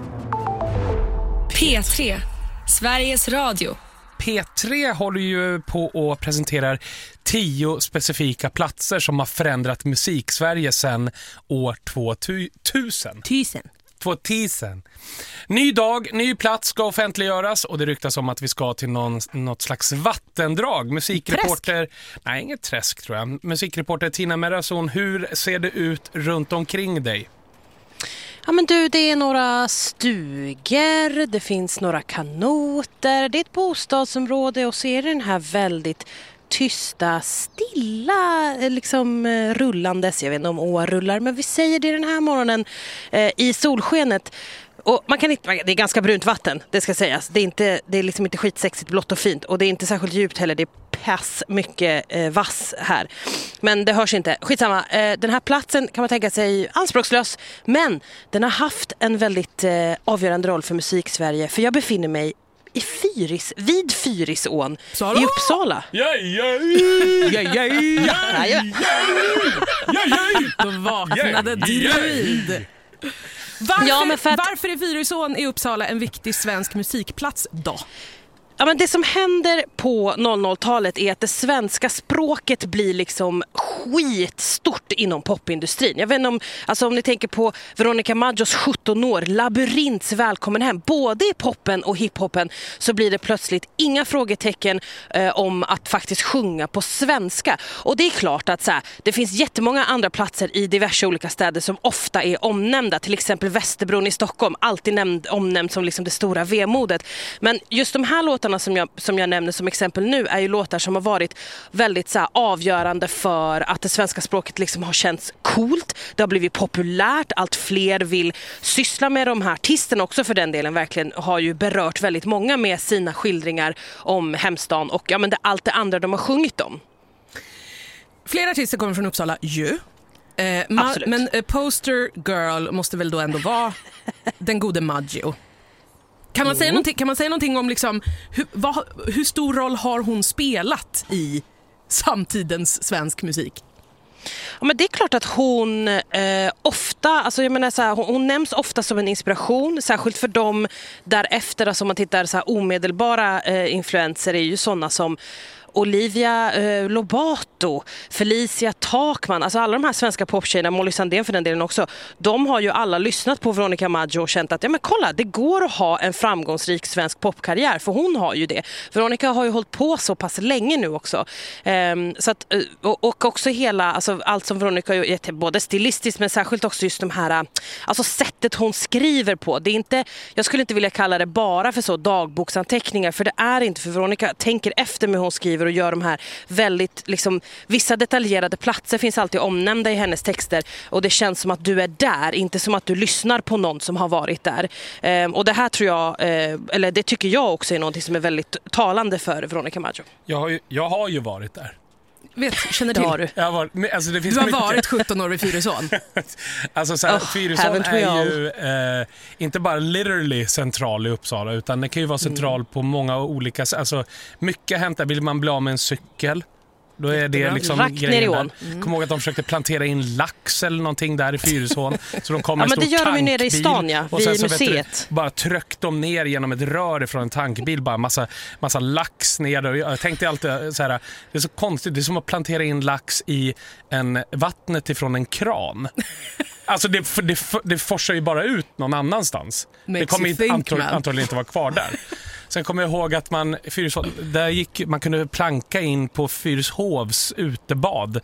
P3, Sveriges Radio. P3 håller ju på och presenterar 10 specifika platser som har förändrat musik-Sverige sedan år 2000. 2000. Ny dag, ny plats ska offentliggöras, och det ryktas om att vi ska till något slags vattendrag. Musikreporter... Nej, inget träsk tror jag. Musikreporter Tina Merason, hur ser det ut runt omkring dig? Ja men du, det är några stugor, det finns några kanoter, det är ett bostadsområde, och så är det den här väldigt tysta, stilla liksom rullandes, jag vet inte om årrullar, men vi säger det den här morgonen i solskenet. Och man kan inte, det är ganska brunt vatten, det ska sägas. Det är liksom inte skitsexigt, blått och fint. Och det är inte särskilt djupt heller, det är pass mycket vass här. Men det hörs inte. Skitsamma, den här platsen kan man tänka sig anspråkslös. Men den har haft en väldigt avgörande roll för musik-Sverige. För jag befinner mig vid Fyrisån i Uppsala. Då vaknade druid. Varför är Fyrisån i Uppsala en viktig svensk musikplats då? Ja, men det som händer på 00-talet är att det svenska språket blir liksom skitstort inom popindustrin. Jag vet inte om ni tänker på Veronica Maggios 17 år, Labyrints Välkommen hem. Både i poppen och hiphoppen så blir det plötsligt inga frågetecken om att faktiskt sjunga på svenska. Och det är klart att det finns jättemånga andra platser i diverse olika städer som ofta är omnämnda. Till exempel Västerbron i Stockholm, alltid omnämnd som liksom det stora vemodet. Men just de här låtarna som jag nämner som exempel nu är ju låtar som har varit väldigt avgörande för att det svenska språket liksom har känts coolt. Det har blivit populärt, allt fler vill syssla med de här artisterna också för den delen verkligen har ju berört väldigt många med sina skildringar om hemstan och allt det andra de har sjungit om. Flera artister kommer från Uppsala ju. Men Poster Girl måste väl då ändå vara den gode Maggio. Kan man säga någonting om liksom, hur stor roll har hon spelat i samtidens svensk musik? Ja, men det är klart att hon ofta, hon nämns ofta som en inspiration, särskilt för dem därefter, alltså om man tittar omedelbara influenser är ju sådana som Olivia Lobato, Felicia Takman, alltså alla de här svenska poptjejerna, Molly Sandén för den delen också, de har ju alla lyssnat på Veronica Maggio och känt att kolla, det går att ha en framgångsrik svensk popkarriär, för hon har ju det. Veronica har ju hållit på så pass länge nu också. Så att, och också hela, allt som Veronica har gjort, både stilistiskt men särskilt också just de här, sättet hon skriver på. Det är inte, jag skulle inte vilja kalla det bara för så dagboksanteckningar, för det är inte, för Veronica tänker efter med hon skriver och gör de här väldigt vissa detaljerade platser finns alltid omnämnda i hennes texter och det känns som att du är där, inte som att du lyssnar på någon som har varit där. Och det här tror jag, eller det tycker jag också är något som är väldigt talande för Veronica Maggio. Jag har ju varit där. Känner till? Jag har det finns du har varit 17 år vid Fyrisån. Fyrisån är ju inte bara literally central i Uppsala, utan det kan ju vara central på många olika, mycket hänt där. Vill man bli av med en cykel, då är det liksom grejen där. Kom ihåg att de försökte plantera in lax eller någonting där i Fyrisån. Så de kom med en stor tankbil. Men det gör de ju nere i stan, och sen vid museet. Bara tryckte de ner genom ett rör från en tankbil, bara massa lax ner. Och jag tänkte alltid det är så konstigt, det är som att plantera in lax i vattnet ifrån en kran. Alltså det forsar ju bara ut någon annanstans. Det kommer antagligen inte vara kvar där. Sen kommer jag ihåg att man kunde planka in på Fyrishovs utebad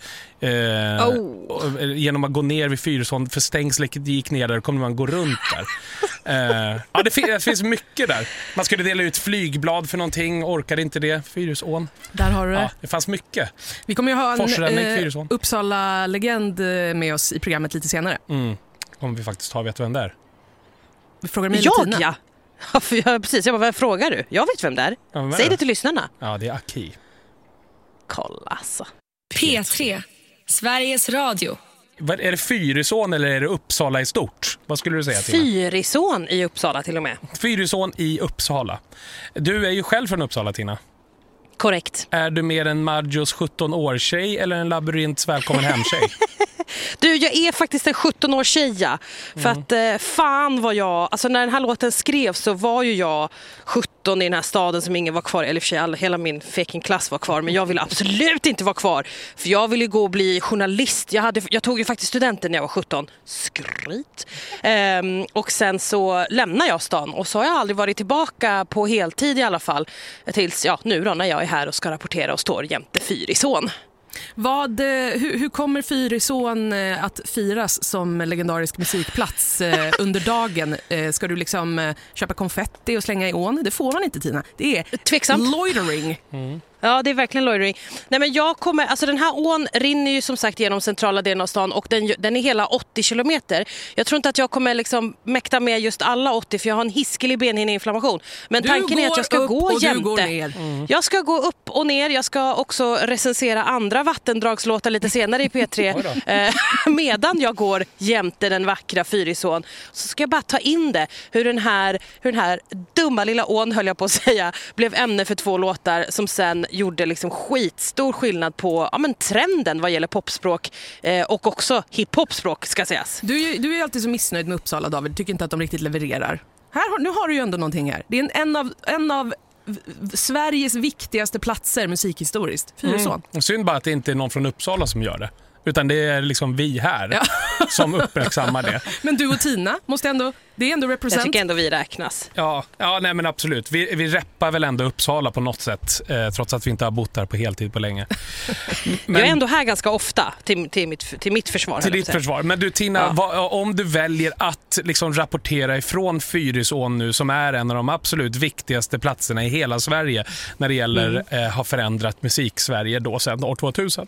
genom att gå ner vid Fyrisån, för stängslet gick ner där, kommer man gå runt där. Det finns mycket där. Man skulle dela ut flygblad för någonting, orkade inte det, Fyrisån. Där har du det. Ja, det fanns mycket. Vi kommer ju ha en Uppsala-legend med oss i programmet lite senare. Om vi faktiskt vet vem det är. Vi frågar mig Tina. Ja. Precis, jag bara, vad frågar du? Jag vet vem det är. Ja, säg det till lyssnarna. Ja, det är Aki. Kolla alltså. P3, Sveriges Radio. Är det Fyrisån eller är det Uppsala i stort? Vad skulle du säga, Tina? Fyrisån i Uppsala till och med. Fyrisån i Uppsala. Du är ju själv från Uppsala, Tina. Korrekt. Är du mer en Maggios 17-år-tjej eller en Labyrints Välkommen hem-tjej? Du, jag är faktiskt en 17-års-tjeja. För att fan var jag... Alltså när den här låten skrevs så var ju jag 17 i den här staden som ingen var kvar. Eller för sig, hela min fucking klass var kvar. Men jag ville absolut inte vara kvar. För jag ville gå och bli journalist. Jag tog ju faktiskt studenten när jag var 17. Skryt. Och sen så lämnade jag stan. Och så har jag aldrig varit tillbaka på heltid i alla fall. Tills nu då när jag är här och ska rapportera och står jämte Fyrisån. Hur kommer Fyrisån att firas som legendarisk musikplats under dagen? Ska du liksom köpa konfetti och slänga i ån? Det får man inte, Tina. Det är tveksamt. Loitering. Ja, det är verkligen loitering. Nej, men den här ån rinner ju som sagt genom centrala delen av stan och den är hela 80 kilometer. Jag tror inte att jag kommer liksom mäkta med just alla 80 för jag har en hiskelig benhinneinflammation. Men tanken är att jag ska gå jämte. Jag ska gå upp och ner. Jag ska också recensera andra vattendragslåtar lite senare i P3 medan jag går jämte den vackra Fyrisån. Så ska jag bara ta in det. Hur den här dumma lilla ån, höll jag på att säga, blev ämne för 2 låtar som sen gjorde liksom skitstor skillnad på trenden vad gäller popspråk och också hiphopspråk ska sägas. Du är alltid så missnöjd med Uppsala, David. Tycker inte att de riktigt levererar. Nu har du ju ändå någonting här. Det är en av Sveriges viktigaste platser musikhistoriskt. Fyrisån. Synd bara att det inte är någon från Uppsala som gör det. Utan det är liksom vi här som uppmärksammar det. Men du och Tina det är ändå represent. Jag tycker ändå vi räknas. Ja, nej men absolut. Vi reppar väl ändå Uppsala på något sätt, trots att vi inte har bott där på heltid på länge. Men jag är ändå här ganska ofta till mitt försvar. Till ditt försvar. Men du Tina, om du väljer att liksom rapportera ifrån Fyrisån nu, som är en av de absolut viktigaste platserna i hela Sverige när det gäller har förändrat musik-Sverige då sedan år 2000.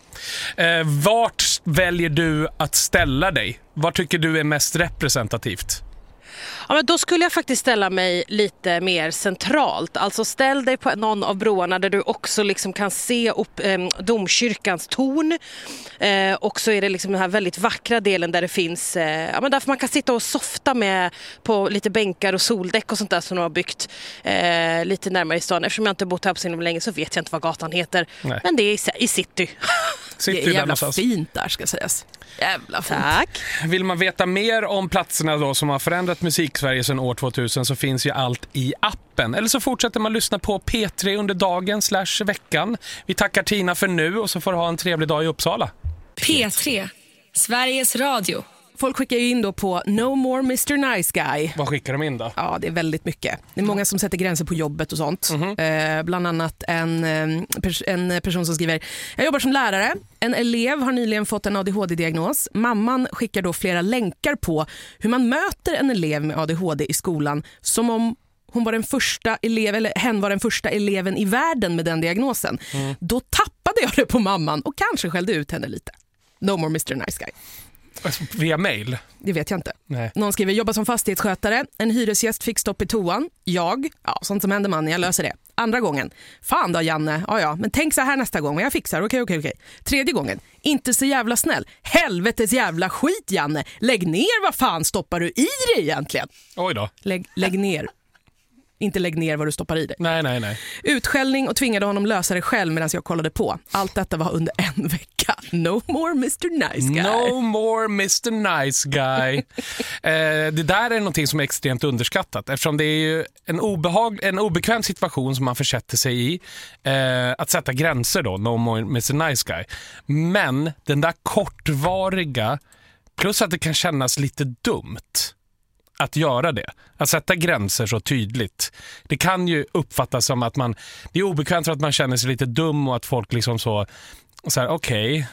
Vart väljer du att ställa dig? Vad tycker du är mest representativt? Ja, men då skulle jag faktiskt ställa mig lite mer centralt. Alltså ställ dig på någon av broarna där du också liksom kan se upp domkyrkans torn. Och så är det liksom den här väldigt vackra delen där det finns, där man kan sitta och softa med på lite bänkar och soldäck och sånt där som de har byggt lite närmare i stan. Eftersom jag inte bott här på så länge så vet jag inte vad gatan heter. Nej. Men det är i city. Det är jävla fint där ska sägas. Jävla fint. Tack. Vill man veta mer om platserna då som har förändrat musik-Sverige sedan år 2000 så finns ju allt i appen. Eller så fortsätter man lyssna på P3 under dagen/veckan. Vi tackar Tina för nu och så får du ha en trevlig dag i Uppsala. P3, Sveriges Radio. Folk skickar ju in då på No More Mr. Nice Guy. Vad skickar de in då? Ja, det är väldigt mycket. Det är många som sätter gränser på jobbet och sånt. Bland annat en person som skriver: jag jobbar som lärare. En elev har nyligen fått en ADHD-diagnos. Mamman skickar då flera länkar på hur man möter en elev med ADHD i skolan, som om hon var den första hen var den första eleven i världen med den diagnosen. Då tappade jag det på mamman och kanske skällde ut henne lite. No more Mr. Nice Guy. Via mail? Det vet jag inte. Nej. Någon skriver: jobbar som fastighetsskötare. En hyresgäst fick stopp i toan. Sånt som händer man, jag löser det. Andra gången: fan då Janne, ja, men tänk så här nästa gång, men jag fixar, okej. Tredje gången: inte så jävla snäll. Helvetes jävla skit Janne. Lägg ner, vad fan stoppar du i dig egentligen? Oj då. Lägg ner. Inte lägg ner vad du stoppar i dig. Nej. Utskällning och tvingade honom lösa det själv medan jag kollade på. Allt detta var under en vecka. No more Mr. Nice Guy. No more Mr. Nice Guy. Det där är någonting som är extremt underskattat. Eftersom det är ju en obekväm situation som man försätter sig i. Att sätta gränser då. No more Mr. Nice Guy. Men den där kortvariga, plus att det kan kännas lite dumt att göra det. Att sätta gränser så tydligt. Det kan ju uppfattas som att det är obekvämt för att man känner sig lite dum och att folk liksom så här, okej,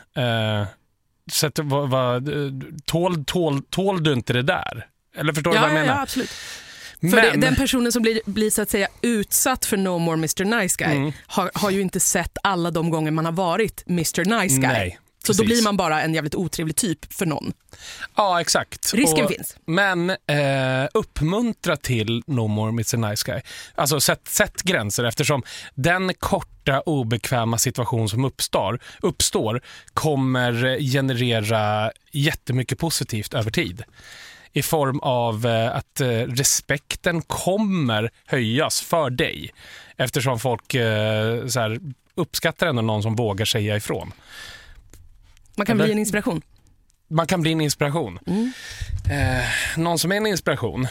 tål du inte det där? Eller förstår du vad jag menar? Ja, absolut. För den personen som blir så att säga utsatt för No more Mr. Nice Guy har ju inte sett alla de gånger man har varit Mr. Nice Guy. Nej. Så precis. Då blir man bara en jävligt otrevlig typ för någon. Ja, exakt. Risken finns. Men uppmuntra till No more Mr. Nice Guy. Alltså sätt gränser, eftersom den korta obekväma situation som uppstår kommer generera jättemycket positivt över tid. I form av att respekten kommer höjas för dig. Eftersom folk så här, uppskattar ändå någon som vågar säga ifrån. Man kan bli en inspiration. Man kan bli en inspiration. Någon som är en inspiration.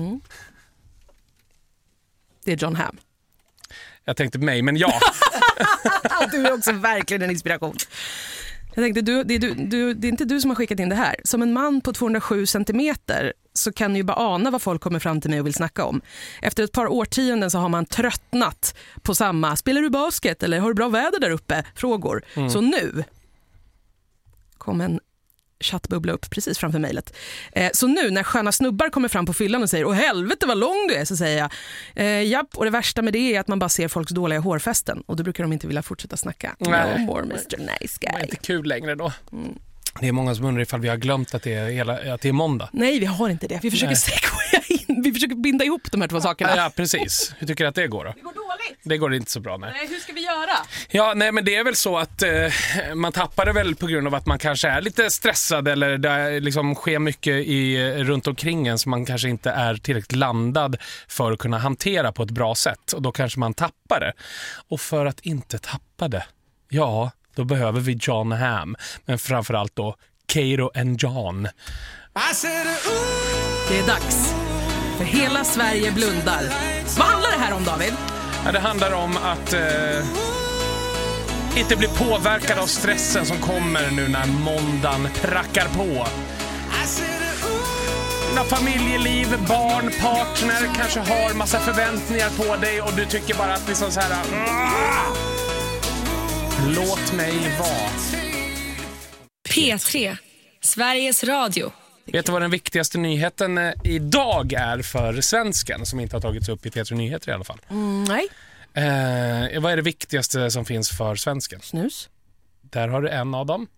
Det är John Hamm. Jag tänkte mig, men ja. Du är också verkligen en inspiration. Jag tänkte, det är inte du som har skickat in det här. Som en man på 207 centimeter så kan ni ju bara ana vad folk kommer fram till mig och vill snacka om. Efter ett par årtionden så har man tröttnat på samma "spelar du basket" eller "har du bra väder där uppe?" frågor. Så nu kom en chattbubbla upp precis framför mejlet. Så nu när sköna snubbar kommer fram på fyllan och säger åh helvete vad lång du är, så säger jag japp, och det värsta med det är att man bara ser folks dåliga hårfästen och då brukar de inte vilja fortsätta snacka. Nej. No more Mr. Nice Guy. Det är inte kul längre då. Det är många som undrar ifall vi har glömt att det är måndag. Nej, vi har inte det. Vi försöker vi försöker binda ihop de här två sakerna. Ja, precis. Hur tycker du att det går då? Det går dåligt. Det går inte så bra, nej. Nej, hur ska vi göra? Ja, nej, men det är väl så att man tappar det väl på grund av att man kanske är lite stressad eller det liksom sker mycket runt omkring en som man kanske inte är tillräckligt landad för att kunna hantera på ett bra sätt. Och då kanske man tappar det. Och för att inte tappa det, ja, då behöver vi Jon Hamm. Men framförallt då Kato and Jon. Det är dags. För hela Sverige blundar. Vad handlar det här om, David? Ja, det handlar om att inte bli påverkad av stressen som kommer nu när måndagen prackar på. När familjeliv, barn, partner kanske har massa förväntningar på dig och du tycker bara att liksom så här... Låt mig vara. P3, Sveriges Radio. Vet du vad den viktigaste nyheten idag är för svensken som inte har tagits upp i P3 Nyheter i alla fall? Nej. Vad är det viktigaste som finns för svensken? Snus. Där har du en av dem.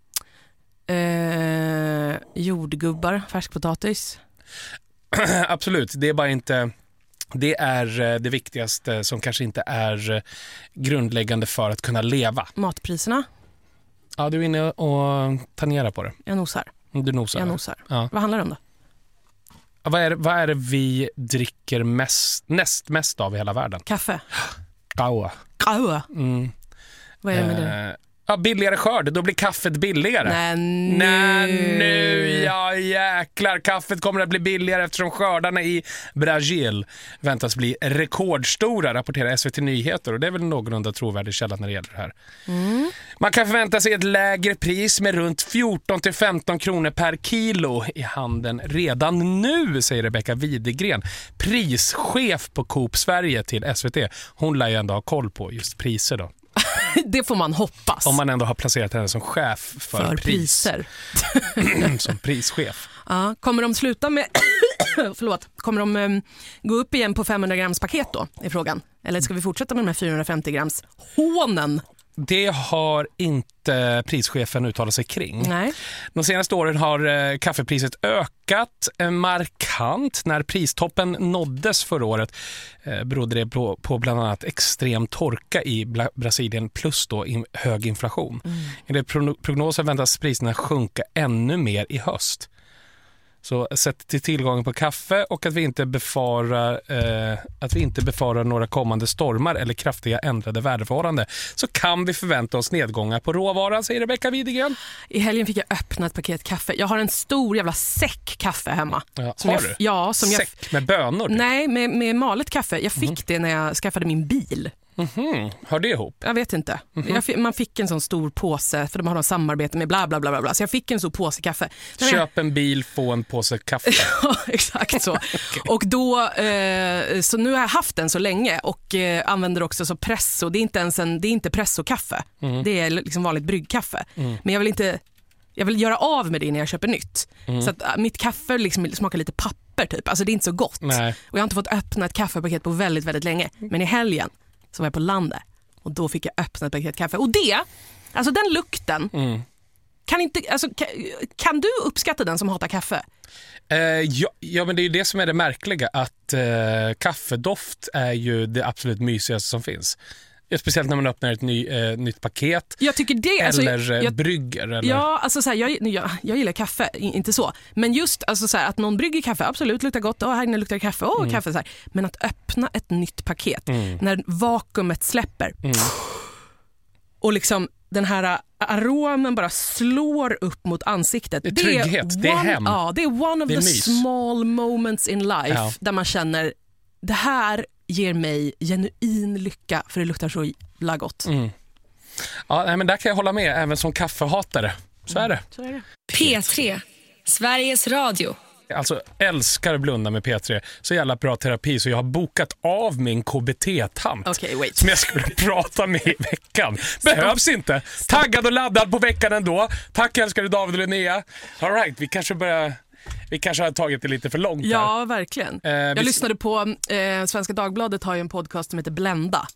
Jordgubbar, färskpotatis. Absolut, det är bara inte... Det är det viktigaste som kanske inte är grundläggande för att kunna leva. Matpriserna. Ja, du är inne och tangerar på det. Jag nosar. Du nosar. Jag nosar. Ja. Vad handlar det om då? Vad är det vi dricker näst mest av i hela världen? Kaffe. Kaua. Kaua. Vad är det med det? Ja, billigare skörd, då blir kaffet billigare. Nej, nu, ja jäklar. Kaffet kommer att bli billigare eftersom skördarna i Brasil väntas bli rekordstora, rapporterar SVT Nyheter. Och det är väl någorlunda trovärdig källa när det gäller det här. Man kan förvänta sig ett lägre pris med runt 14-15 kronor per kilo i handeln redan nu, säger Rebecka Widegren, prischef på Coop Sverige till SVT. Hon lär ju ändå ha koll på just priser då. Det får man hoppas. Om man ändå har placerat henne som chef för priser. Som prischef. Ja, kommer de sluta med... Förlåt. Kommer de gå upp igen på 500 grams paket då, är frågan? Eller ska vi fortsätta med de här 450 grams hånen? Det har inte prischefen uttalat sig kring. Nej. De senaste åren har kaffepriset ökat markant. När pristoppen nåddes förra året berodde det på bland annat extrem torka i Brasilien plus då hög inflation. Enligt prognoser väntas priserna sjunka ännu mer i höst. Så sett till tillgången på kaffe och att vi inte befarar några kommande stormar eller kraftiga ändrade väderförhållanden så kan vi förvänta oss nedgångar på råvaran, säger Rebecka Widegren. I helgen fick jag öppna ett paket kaffe. Jag har en stor jävla säck kaffe hemma. Ja, har du? Ja, säck med bönor? Nej, med malet kaffe. Jag fick det när jag skaffade min bil. Hör det ihop? Jag vet inte. Man fick en sån stor påse för de har något samarbete med bla bla bla bla. Så jag fick en stor påse kaffe. Köp en bil, få en påse kaffe. Ja, exakt så. Okay. Och då så nu har jag haft den så länge och använder också så presso. Det är inte presso-kaffe. Det är liksom vanligt bryggkaffe. Men jag vill göra av med det när jag köper nytt. Så att mitt kaffe liksom smakar lite papper typ. Alltså det är inte så gott. Nej. Och jag har inte fått öppna ett kaffepaket på väldigt, väldigt länge. Men i helgen så var jag på landet och då fick jag öppna ett paket kaffe. Och alltså den lukten, kan du uppskatta den som hatar kaffe? Ja, men det är ju det som är det märkliga, att kaffedoft är ju det absolut mysigaste som finns. Speciellt när man öppnar ett nytt paket. Jag tycker det, eller brygger. Eller... Ja, alltså så här, jag gillar kaffe, inte så. Men just alltså, så här, att någon brygger kaffe, absolut luktar gott. Här inne luktar kaffe, kaffe så här. Men att öppna ett nytt paket när vakuumet släpper och liksom den här aromen bara slår upp mot ansiktet. Det är trygghet, det är hem. Ja, det är one of the small moments in life där man känner det här ger mig genuin lycka för det luktar så jävla gott. Ja, nej, men där kan jag hålla med även som kaffehatare. Så är det. P3, Sveriges Radio. Alltså älskar blunda med P3. Så jävla bra terapi så jag har bokat av min KBT-tant. Okej, wait. Som jag skulle prata med i veckan. Behövs inte. Taggad och laddad på veckan ändå. Tack älskar David och Linnea. All right, vi kanske har tagit det lite för långt här. Ja, verkligen. Jag lyssnade på Svenska Dagbladet har ju en podcast som heter Blenda.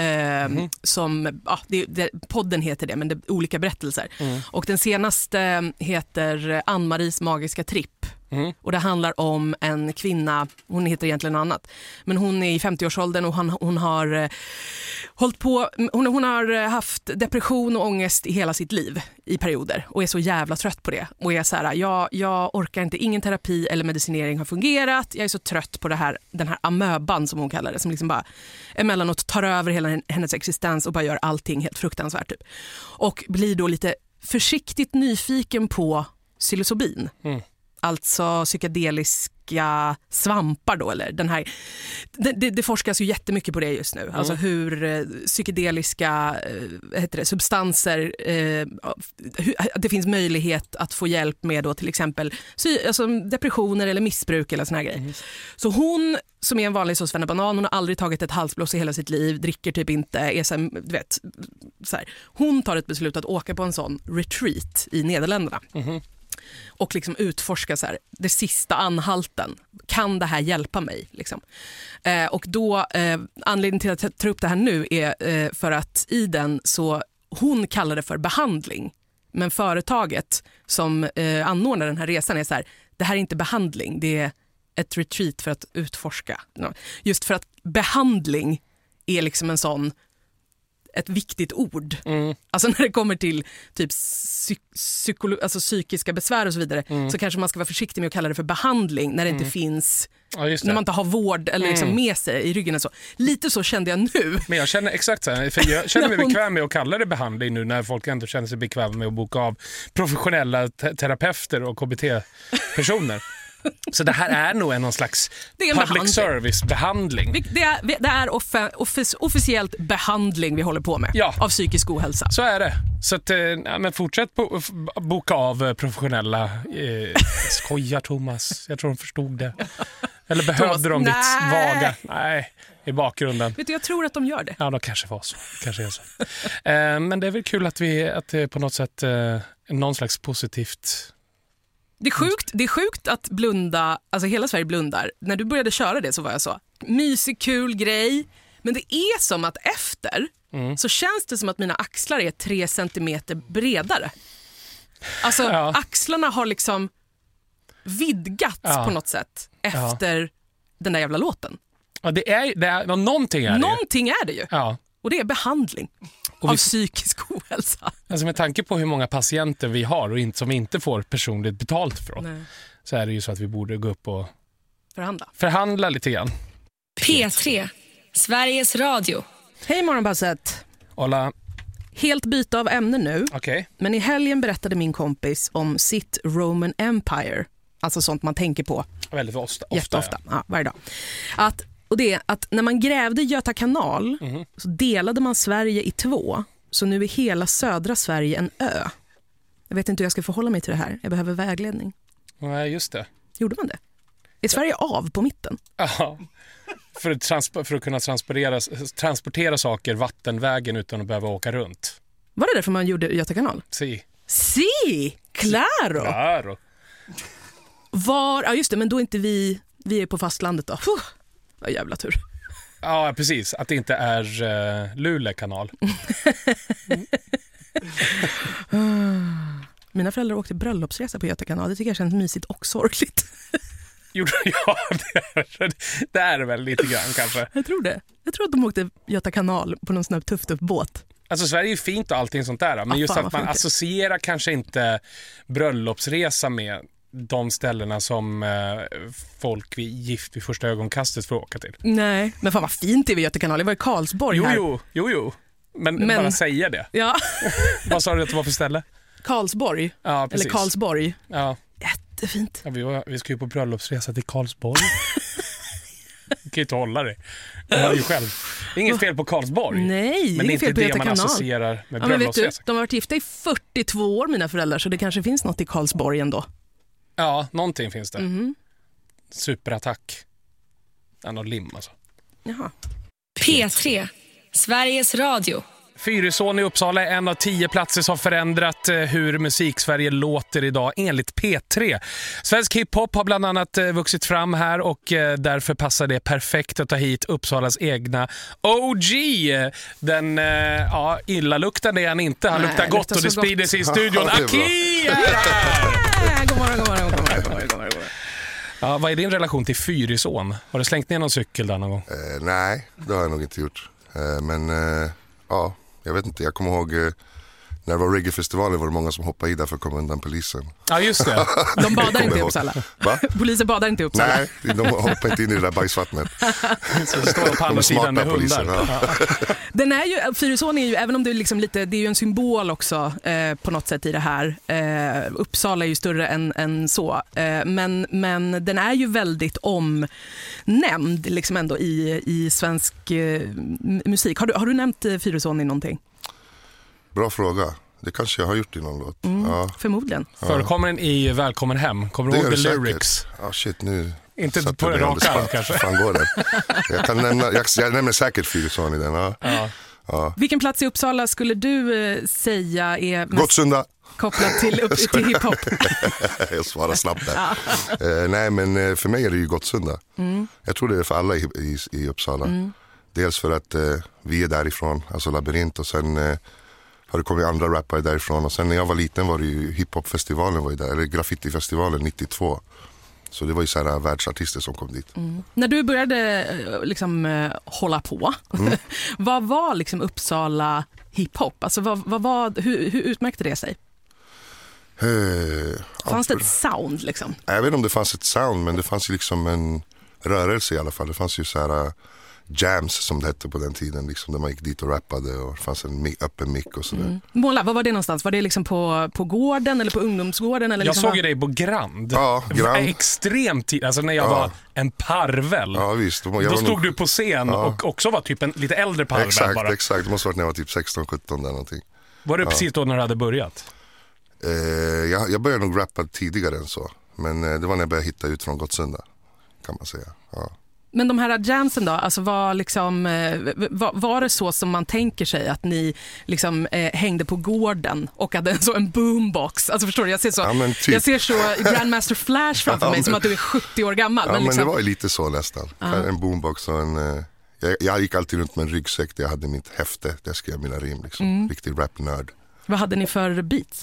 Som, podden heter det, men det är olika berättelser. Och den senaste heter Ann-Maries magiska tripp. Och det handlar om en kvinna, hon heter egentligen något annat, men hon är i 50-årsåldern och hon har hållit på, hon har haft depression och ångest i hela sitt liv i perioder och är så jävla trött på det och är så här, jag orkar inte, ingen terapi eller medicinering har fungerat, jag är så trött på den här amöban som hon kallar det, som liksom bara emellanåt tar över hela hennes existens och bara gör allting helt fruktansvärt typ. Och blir då lite försiktigt nyfiken på psilocybin. Alltså psykedeliska svampar då, eller den här, det forskas ju jättemycket på det just nu. Alltså hur psykedeliska substanser, det finns möjlighet att få hjälp med då till exempel alltså depressioner eller missbruk eller såna här grejer. Så hon som är en vanlig så svennebanan, hon har aldrig tagit ett halsblås i hela sitt liv, dricker typ inte, är så, du vet, så här. Hon tar ett beslut att åka på en sån retreat i Nederländerna. Och liksom utforska så här, det sista anhalten. Kan det här hjälpa mig? Liksom. Och då, anledningen till att jag tar upp det här nu är för att i den så, hon kallar det för behandling. Men företaget som anordnar den här resan är så här, det här är inte behandling, det är ett retreat för att utforska. Just för att behandling är liksom en sån, ett viktigt ord. Alltså när det kommer till typ alltså psykiska besvär och så vidare, så kanske man ska vara försiktig med att kalla det för behandling när det inte finns, när man inte har vård eller liksom med sig i ryggen och så. Lite så kände jag nu. Men jag känner exakt så här, för jag känner mig bekväm med att kalla det behandling nu när folk ändå känner sig bekväma med att boka av professionella terapeuter och KBT-personer. Så det här är nog någon slags public service-behandling. Det är officiellt behandling vi håller på med av psykisk ohälsa. Så är det. Så att, men fortsätt boka av professionella. Skojar Thomas, jag tror de förstod det. Eller behövde de ditt vaga? Nej, i bakgrunden. Vet du, jag tror att de gör det. Ja, de kanske var så. Kanske är så. Men det är väl kul att det på något sätt någon slags positivt. Det är sjukt att blunda, alltså hela Sverige blundar. När du började köra det så var jag så, mysig, kul grej. Men det är som att efter så känns det som att mina axlar är 3 centimeter bredare. Alltså axlarna har liksom vidgats på något sätt efter den där jävla låten. Ja, det är någonting är det. Någonting är det ju. Ja. Och det är behandling av psykisk ohälsa. Alltså med tanke på hur många patienter vi har och som inte får personligt betalt från, så är det ju så att vi borde gå upp och förhandla lite grann. P3, Sveriges Radio. Hej morgonpasset. Hola. Helt byte av ämne nu. Okay. Men i helgen berättade min kompis om sitt Roman Empire. Alltså sånt man tänker på. Väldigt ofta. Jätteofta, varje dag. Och det är att när man grävde Göta kanal så delade man Sverige i 2. Så nu är hela södra Sverige en ö. Jag vet inte hur jag ska förhålla mig till det här. Jag behöver vägledning. Nej, just det. Gjorde man det? Är Sverige av på mitten? Ja, för att kunna transportera saker vattenvägen utan att behöva åka runt. Var det därför man gjorde Göta kanal? Si, claro. Ja just det, men då är inte vi är på fastlandet då. Vad jävla tur. Ja, precis. Att det inte är Luleå kanal. Mina föräldrar åkte bröllopsresa på Göta kanal. Det tycker jag känns mysigt och sorgligt. Ja, det är väl lite grann kanske. Jag tror det. Jag tror att de åkte Göta kanal på någon snabb tuff båt. Alltså Sverige är fint och allting sånt där. Men just att man associerar kanske inte bröllopsresa med de ställena som folk gift vid första ögonkastet får åka till. Nej, men fan vad fint det är vid Göta kanal. Det var i Karlsborg här. Jo. Men bara säga det. Ja. Vad sa du att det var för ställe? Karlsborg. Ja, precis. Eller Karlsborg. Ja. Jättefint. Ja, vi ska ju på bröllopsresa till Karlsborg. Du kan ju inte hålla det. Jag har ju själv. Det är inget fel på Karlsborg. Nej, men det är fel på inte det man kanal. Associerar med bröllopsresa. De har varit gifta i 42 år mina föräldrar, så det kanske finns något i Karlsborg ändå. Ja, någonting finns det. Superattack. Något lim alltså. Jaha. P3, Sveriges Radio. Fyrisån i Uppsala är en av 10 platser som förändrat hur Musiksverige låter idag enligt P3. Svensk hiphop har bland annat vuxit fram här och därför passar det perfekt att ta hit Uppsalas egna OG. Den illaluktande är han inte. Han luktar gott och det sprider sig i studion. Aki är här! God morgon. Ja, vad är din relation till Fyrisån? Har du slängt ner någon cykel där någon gång? Nej, det har jag nog inte gjort. Men jag vet inte. Jag kommer ihåg när det var reggae-festivalen var det många som hoppade i där för att komma undan polisen. Ja, just det. De badar inte i Uppsala. Va? Polisen badar inte i Uppsala. Nej, de hoppar inte in i det där bajsvattnet. Så det står på andra sidan med hundar. Ja. Den är ju, Fyrisån är ju, även om det är liksom lite, det är ju en symbol också på något sätt i det här. Uppsala är ju större än så. Men den är ju väldigt omnämnd liksom ändå i svensk musik. Har du nämnt Fyrisån i någonting? Bra fråga. Det kanske jag har gjort i någon låt. Ja. Förmodligen. Förekommer den i Välkommen hem? Kommer du ihåg the lyrics? Ja, shit, nu... Inte på raka arm kanske. Fan går det? Jag nämner säkert Fyrisån i den. Ja. Vilken plats i Uppsala skulle du säga är mest Gottsunda. kopplad till hiphop? Jag svarar snabbt där. Nej, men för mig är det ju Gottsunda. Jag tror det är för alla i Uppsala. Dels för att vi är därifrån, alltså Labyrint, och sen har det kommit andra rappare därifrån. Och sen när jag var liten var det ju hiphopfestivalen var ju där, eller graffitifestivalen 92. Så det var ju så här världsartister som kom dit. När du började liksom hålla på, vad var liksom Uppsala hiphop? Alltså hur utmärkte det sig? Fanns det ett sound liksom? Jag vet inte om det fanns ett sound, men det fanns ju liksom en rörelse i alla fall. Det fanns ju så här jams som det hette på den tiden, liksom, där man gick dit och rappade och det fanns en öppen mic och sådär. Måla, var var det någonstans? Var det liksom på gården eller på ungdomsgården? Eller jag liksom såg ju dig på Grand. Ja, Grand. Extremt tid, alltså när jag var en parvel. Ja, visst. Då stod du på scen och också var typ en lite äldre parvel. Exakt. Det måste varit när jag var typ 16-17 där någonting. Var det precis då när du hade börjat? Jag började nog rappa tidigare än så. Men det var när jag började hitta ut från Gottsunda, kan man säga. Ja. Men de här jamsen då, alltså var det så som man tänker sig att ni liksom hängde på gården och hade en boombox? Alltså förstår du, jag ser så Grandmaster Flash framför mig som att du är 70 år gammal. Ja, men liksom... det var ju lite så nästan. En boombox och en... Jag gick alltid runt med en ryggsäck där jag hade mitt häfte där jag skrev mina rim. Liksom. Riktig rap-nörd. Vad hade ni för beats?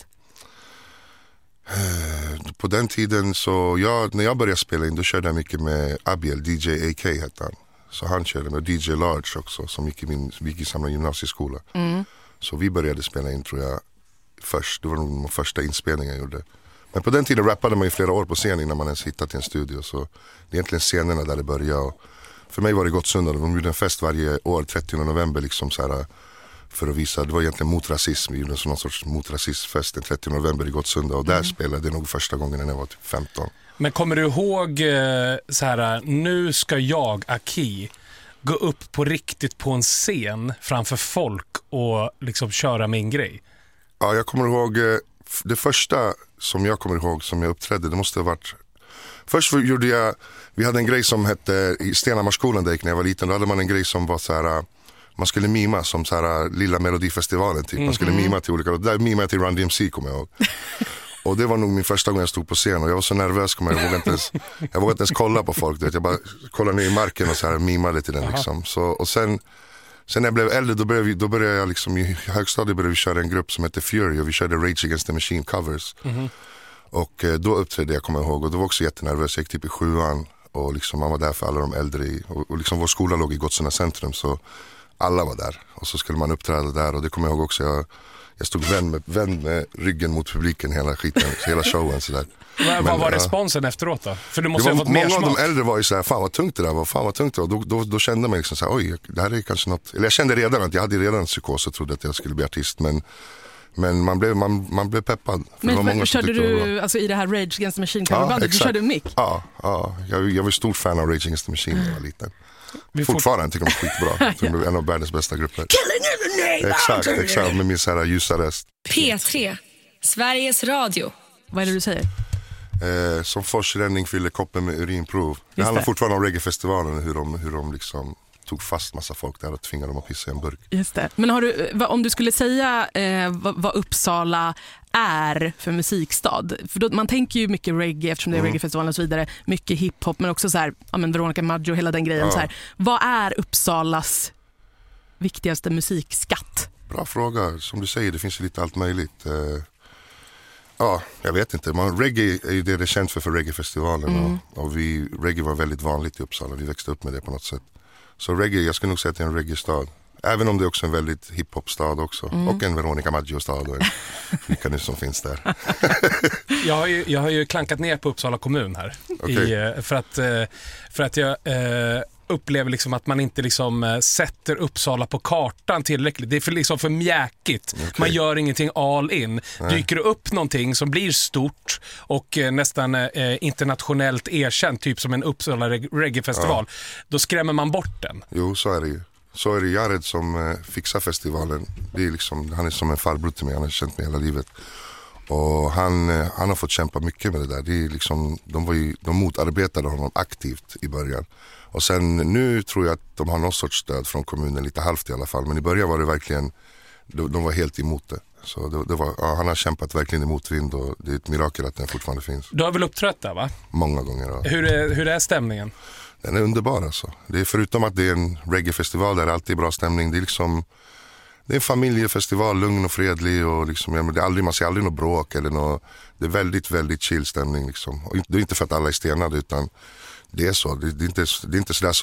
På den tiden så när jag började spela in då körde jag mycket med Abiel, DJ AK hette han. Så han körde med DJ Large också som gick i samma gymnasieskola. Så vi började spela in tror jag först. Det var nog de första inspelningar jag gjorde. Men på den tiden rappade man i flera år på scen innan man ens hittat i en studio. Så det är egentligen scenerna där det började. Och för mig var det Gottsunda. De gjorde en fest varje år, 30 november liksom så här. För att visa, det var egentligen mot rasism. Vi gjorde någon sorts motrasistfest den 30 november i Gottsunda. Och där spelade jag nog första gången när jag var typ 15. Men kommer du ihåg så här, nu ska jag, Aki, gå upp på riktigt på en scen framför folk och liksom köra min grej? Ja, jag kommer ihåg, det första som jag kommer ihåg som jag uppträdde, det måste ha varit... Först gjorde vi hade en grej som hette, i Stenhammarsskolan där när jag var liten, då hade man en grej som var så här... Man skulle mima som så här lilla melodifestivalen typ. Man skulle mima till olika, och där mimade jag till Run DMC kommer jag ihåg. Och det var nog min första gång jag stod på scen och jag var så nervös, jag vågade inte ens kolla på folk, jag bara kollade ner i marken och så här mimade till den liksom. Så, och sen när jag blev äldre då började jag liksom i högstadiet började vi köra en grupp som heter Fury och vi körde Rage Against the Machine covers. Och då uppträdde jag kommer jag ihåg och då var också jättenervös, jag gick typ i 7:an och liksom man var där för alla de äldre och liksom vår skola låg i Gottsunda centrum så alla var där och så skulle man uppträda där och det kommer jag ihåg också. Jag stod vänd med ryggen mot publiken hela skiten, hela showen så där. Vad var responsen efteråt då? För du måste ha fått mer många smak. av de äldre var ju så här, fan vad tungt det där var, då kände man liksom så här, oj, det här är kanske något. Eller jag kände redan att jag hade redan psykos och trodde att jag skulle bli artist, men man blev peppad. Men körde du alltså i det här Rage Against the Machine coverbandet, du körde mick? Ja, jag var stor fan av Rage Against the Machine när jag var liten. Fortfarande tycker de är skitbra. Det är en av världens bästa grupper. Exakt, med min så här ljusa röst. P3, Sveriges Radio. Vad är det du säger? Som forsränning fyller koppen med urinprov. Det handlar fortfarande om reggaefestivalen, hur de liksom tog fast massa folk där och tvingade dem att pissa i en burk. Just det. Men om du skulle säga vad Uppsala är för musikstad, för då, man tänker ju mycket reggae eftersom det är reggaefestivalen och så vidare, mycket hiphop, men också så här, Veronica Maggio, hela den grejen. Så här. Vad är Uppsalas viktigaste musikskatt? Bra fråga. Som du säger, det finns ju lite allt möjligt. Ja, jag vet inte. Reggae är ju det är känt för reggaefestivalen. Och reggae var väldigt vanligt i Uppsala. Vi växte upp med det på något sätt. Så reggae, jag skulle nog säga att det är en reggae-stad. Även om det är också en väldigt hiphop-stad också. Och en Veronica Maggio-stad och vilka nu som finns där. Jag har ju klankat ner på Uppsala kommun här. Okay. För att jag upplever liksom att man inte liksom sätter Uppsala på kartan tillräckligt. Det är liksom för mjäkigt. Okay. Man gör ingenting all in. Nej. Dyker det upp någonting som blir stort och nästan internationellt erkänt, typ som en Uppsala reggae-festival, då skrämmer man bort den. Jo, så är det ju. Så är det Jared som fixar festivalen. Det är liksom, han är som en farbror till mig. Han har känt mig hela livet. Och han har fått kämpa mycket med det där. Det är liksom, de motarbetade honom aktivt i början. Och sen nu tror jag att de har någon sorts stöd från kommunen, lite halvt i alla fall. Men i början var det verkligen, de var helt emot det. Så han har kämpat verkligen emot vind och det är ett mirakel att den fortfarande finns. Du har väl uppträtt där, va? Många gånger, ja. Hur är stämningen? Den är underbar alltså. Det är förutom att det är en reggae-festival där det alltid är bra stämning. Det är liksom, det är en familjefestival, lugn och fredlig och liksom, man ser aldrig något bråk eller något. Det är väldigt, väldigt chill stämning liksom. Och det är inte för att alla är stenade, utan det är så. Det är inte sådär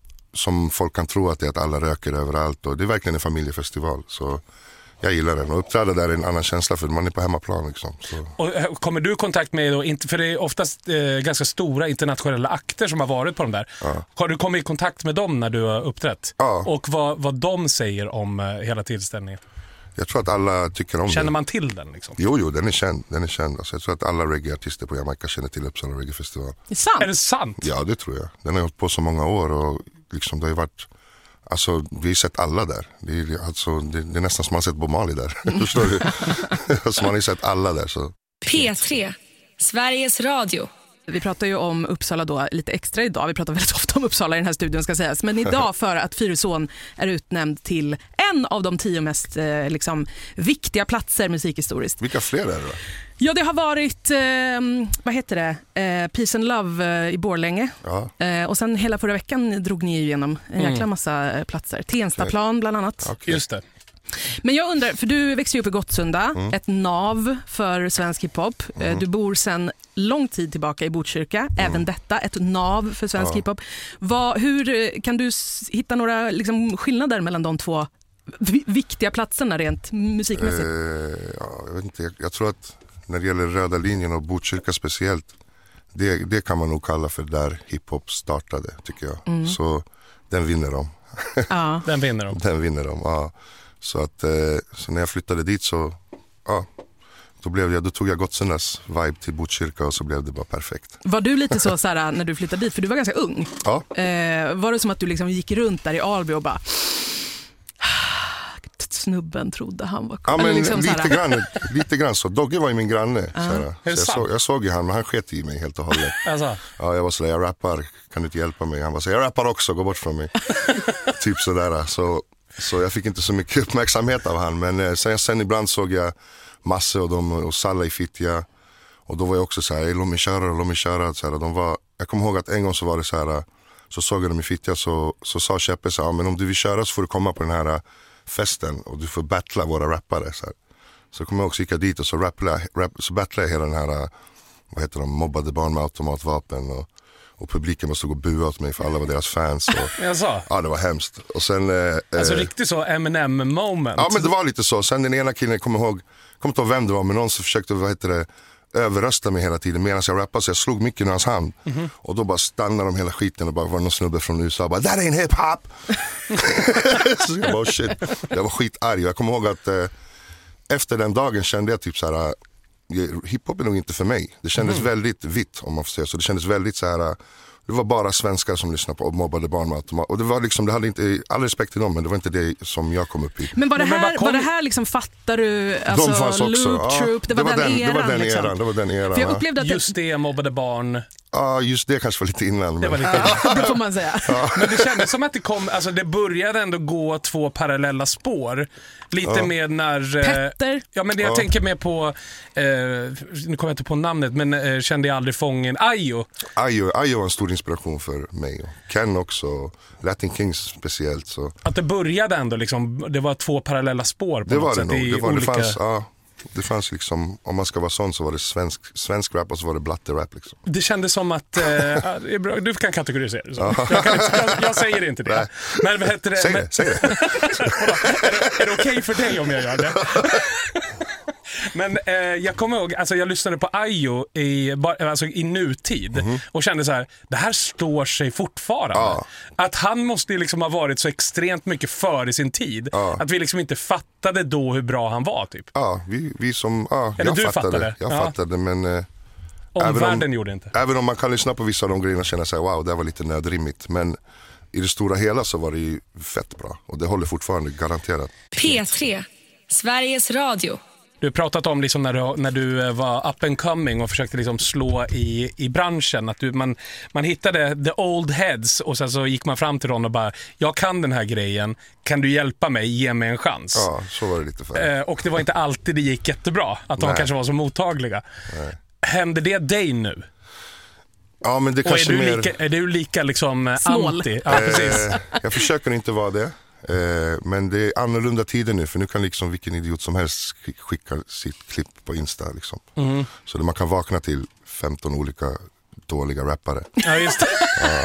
som folk kan tro att det är, att alla röker överallt. Och det är verkligen en familjefestival. Så jag gillar den. Och uppträda där är en annan känsla för man är på hemmaplan. Liksom. Så. Och kommer du i kontakt med då, för det är oftast ganska stora internationella akter som har varit på de där. Ja. Har du kommit i kontakt med dem när du har uppträtt? Ja. Och vad de säger om hela tillställningen? Jag tror att alla tycker om Känner man till den liksom? Jo, den är känd. Alltså, jag tror att alla reggae-artister på Jamaica känner till Uppsala Reggae-festival. Är det sant? Ja, det tror jag. Den har hållit på så många år och liksom, det har ju varit... Alltså, vi har sett alla där. Det är nästan som man har sett Bob Marley där. Förstår du? Alltså, man har ju sett alla där. Så. P3, Sveriges Radio. Vi pratar ju om Uppsala då lite extra idag. Vi pratar väldigt ofta om Uppsala i den här studion, ska sägas. Men idag för att Fyrisån är utnämnd till en av de 10 mest viktiga platser musikhistoriskt. Vilka fler är det då? Ja, det har varit, vad heter det? Peace and Love i Borlänge. Ja. Och sen hela förra veckan drog ni igenom en jäkla massa platser. Tenstaplan bland annat. Okay. Just det. Men jag undrar, för du växte upp i Gottsunda, ett nav för svensk hiphop. Du bor sedan lång tid tillbaka i Botkyrka, även detta, ett nav för svensk hiphop. Hur kan du hitta några liksom, skillnader mellan de två viktiga platserna rent musikmässigt? Jag vet inte, jag tror att när det gäller Röda linjen och Botkyrka speciellt, det kan man nog kalla för där hiphop startade, tycker jag. Så den vinner de. Ja. Den vinner de, ja. Så när jag flyttade dit så då tog jag Gottsundas vibe till Botkyrka och så blev det bara perfekt. Var du lite så här när du flyttade dit, för du var ganska ung? Ja. Var det som att du liksom gick runt där i Alby och bara snubben trodde han var cool? Ja, men liksom lite grann så. Dogge var ju min granne. Så jag såg ju han, men han sket i mig helt och hållet. Alltså. Ja, jag var sådär, jag rappar, kan du inte hjälpa mig? Han var sådär, jag rappar också, gå bort från mig. Typ sådär. Så jag fick inte så mycket uppmärksamhet av han. Men sen ibland såg jag Masse och Salla i Fittja. Och då var jag också såhär, låt mig köra. Jag kommer ihåg att en gång så var det såhär, så såg jag dem i Fittja, så sa Käppe så men om du vill köra så får du komma på den här festen och du får battla våra rappare. Så kommer jag också gick dit och så battlade jag hela den här, vad heter de, mobbade barn med automatvapen och publiken måste gå och bua åt mig för alla var deras fans. Ja, det var hemskt. Och sen, alltså riktigt så Eminem-moment. Ja, men det var lite så. Sen den ena killen, kommer inte ihåg vem det var, men någon som försökte, överrösta mig hela tiden medan jag rappade, så jag slog mycket i hans hand. Och då bara stannade de hela skiten och bara var någon snubbe från USA bara, that ain't hip-hop! Så jag bara, shit. Jag var skitarg. Jag kommer ihåg att efter den dagen kände jag typ så här, hiphop är nog inte för mig. Det kändes väldigt vitt, om man får säga så. Det kändes väldigt så här Det var bara svenskar som lyssnade på och mobbade barn med automat. Och det var liksom, det hade inte, all respekt till dem, men det var inte det som jag kom upp i. Men var det här liksom, fattar du, alltså, de fanns också. Loop Troop, det var den eran. För jag upplevde att just det, mobbade barn. Ja, just det kanske var lite innan. Det var lite det får man säga. Men det kändes som att det började ändå gå 2 parallella spår. Lite med när... Petter. Ja, men det jag tänker med på... nu kommer jag inte på namnet, men kände jag aldrig fången. Ayo var en stor inspiration för mig. Ken också. Latin Kings speciellt. Så. Att det började ändå liksom... Det var 2 parallella spår på det något var sätt. Det nog. Olika... Det fanns liksom, om man ska vara sån så var det svensk rap och så var det blatte-rap liksom. Det kändes som att, du kan kategorisera det så. Jag säger inte det. Men vad heter det? Säg det. Är det okej för dig om jag gör det? Men jag kommer ihåg, alltså jag lyssnade på Ayo i nutid och kände så här, det här står sig fortfarande. Att han måste liksom ha varit så extremt mycket före sin tid. Att vi liksom inte fattade då hur bra han var typ. Ja, vi som, jag fattade. Jag fattade, men... Omvärlden gjorde inte. Även om man kan lyssna på vissa av de grejerna och känna sig, wow, det var lite nödrimmigt. Men i det stora hela så var det ju fett bra. Och det håller fortfarande garanterat. P3, Sveriges Radio. Du har pratat om liksom när du var up and coming och försökte liksom slå i branschen. Att man hittade the old heads och sen så gick man fram till dem och bara, jag kan den här grejen, kan du hjälpa mig, ge mig en chans? Ja, så var det lite för. Och det var inte alltid det gick jättebra, att de kanske var så mottagliga. Nej. Händer det dig nu? Ja, men det kanske är du lika liksom snål? Anti? Ja, precis. Jag försöker inte vara det. Men det är annorlunda tider nu, för nu kan liksom vilken idiot som helst skicka sitt klipp på Insta liksom. Så man kan vakna till 15 olika dåliga rappare. Ja, just det.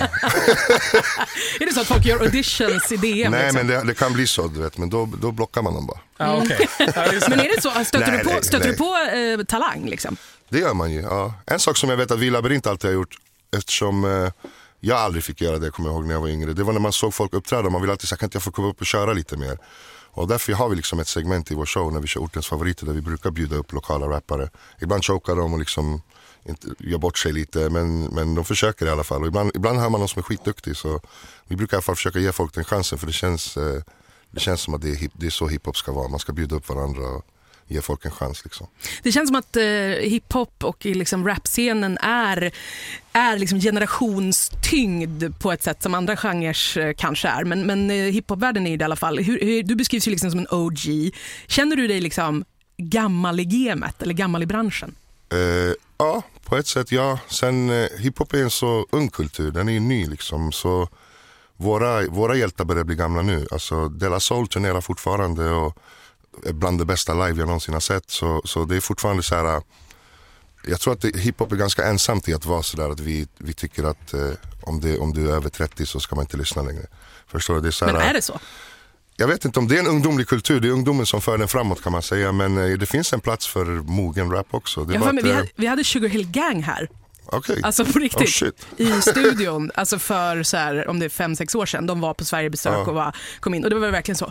Är det så att folk gör auditions i DM? Nej, liksom? men det kan bli så, du vet, men då blockar man dem bara. Ja, okay. Men är det så, stöter du på talang liksom? Det gör man ju, ja. En sak som jag vet att vi Labyrint alltid har gjort, eftersom jag aldrig fick göra det, kommer jag ihåg när jag var yngre. Det var när man såg folk uppträda, man ville alltid säga, kan inte jag få komma upp och köra lite mer? Och därför har vi liksom ett segment i vår show när vi kör ortens favoriter, där vi brukar bjuda upp lokala rappare. Ibland chokar de och liksom inte gör bort sig lite, men de försöker i alla fall. Och ibland hör man någon som är skitduktig, så vi brukar i alla fall försöka ge folk den chansen, för det känns som att det är så hiphop ska vara. Man ska bjuda upp varandra och ge folk en chans liksom. Det känns som att hiphop och liksom rapscenen är liksom generationstyngd på ett sätt som andra genrer kanske är. Men hiphopvärlden är det i alla fall. Du beskrivs ju liksom som en OG. Känner du dig liksom gammal i gamet eller gammal i branschen? Ja, på ett sätt ja. Sen hiphop är en så ung kultur, den är ju ny liksom, så våra hjältar börjar bli gamla nu. Alltså De La Soul turnerar fortfarande och är bland det bästa live jag någonsin har sett, så det är fortfarande så här. Jag tror att hiphop är ganska ensamt i att vara så där, att vi tycker att om du är över 30 så ska man inte lyssna längre. Förstår du? Det är så här, men är det så? Jag vet inte om det är en ungdomlig kultur, det är ungdomen som för den framåt kan man säga, men det finns en plats för mogen rap också. Vi hade Sugar Hill Gang här. Okay. Alltså på riktigt, i studion, alltså för så här, om det är 5-6 år sedan, de var på Sverigebesök och kom in, och det var verkligen så.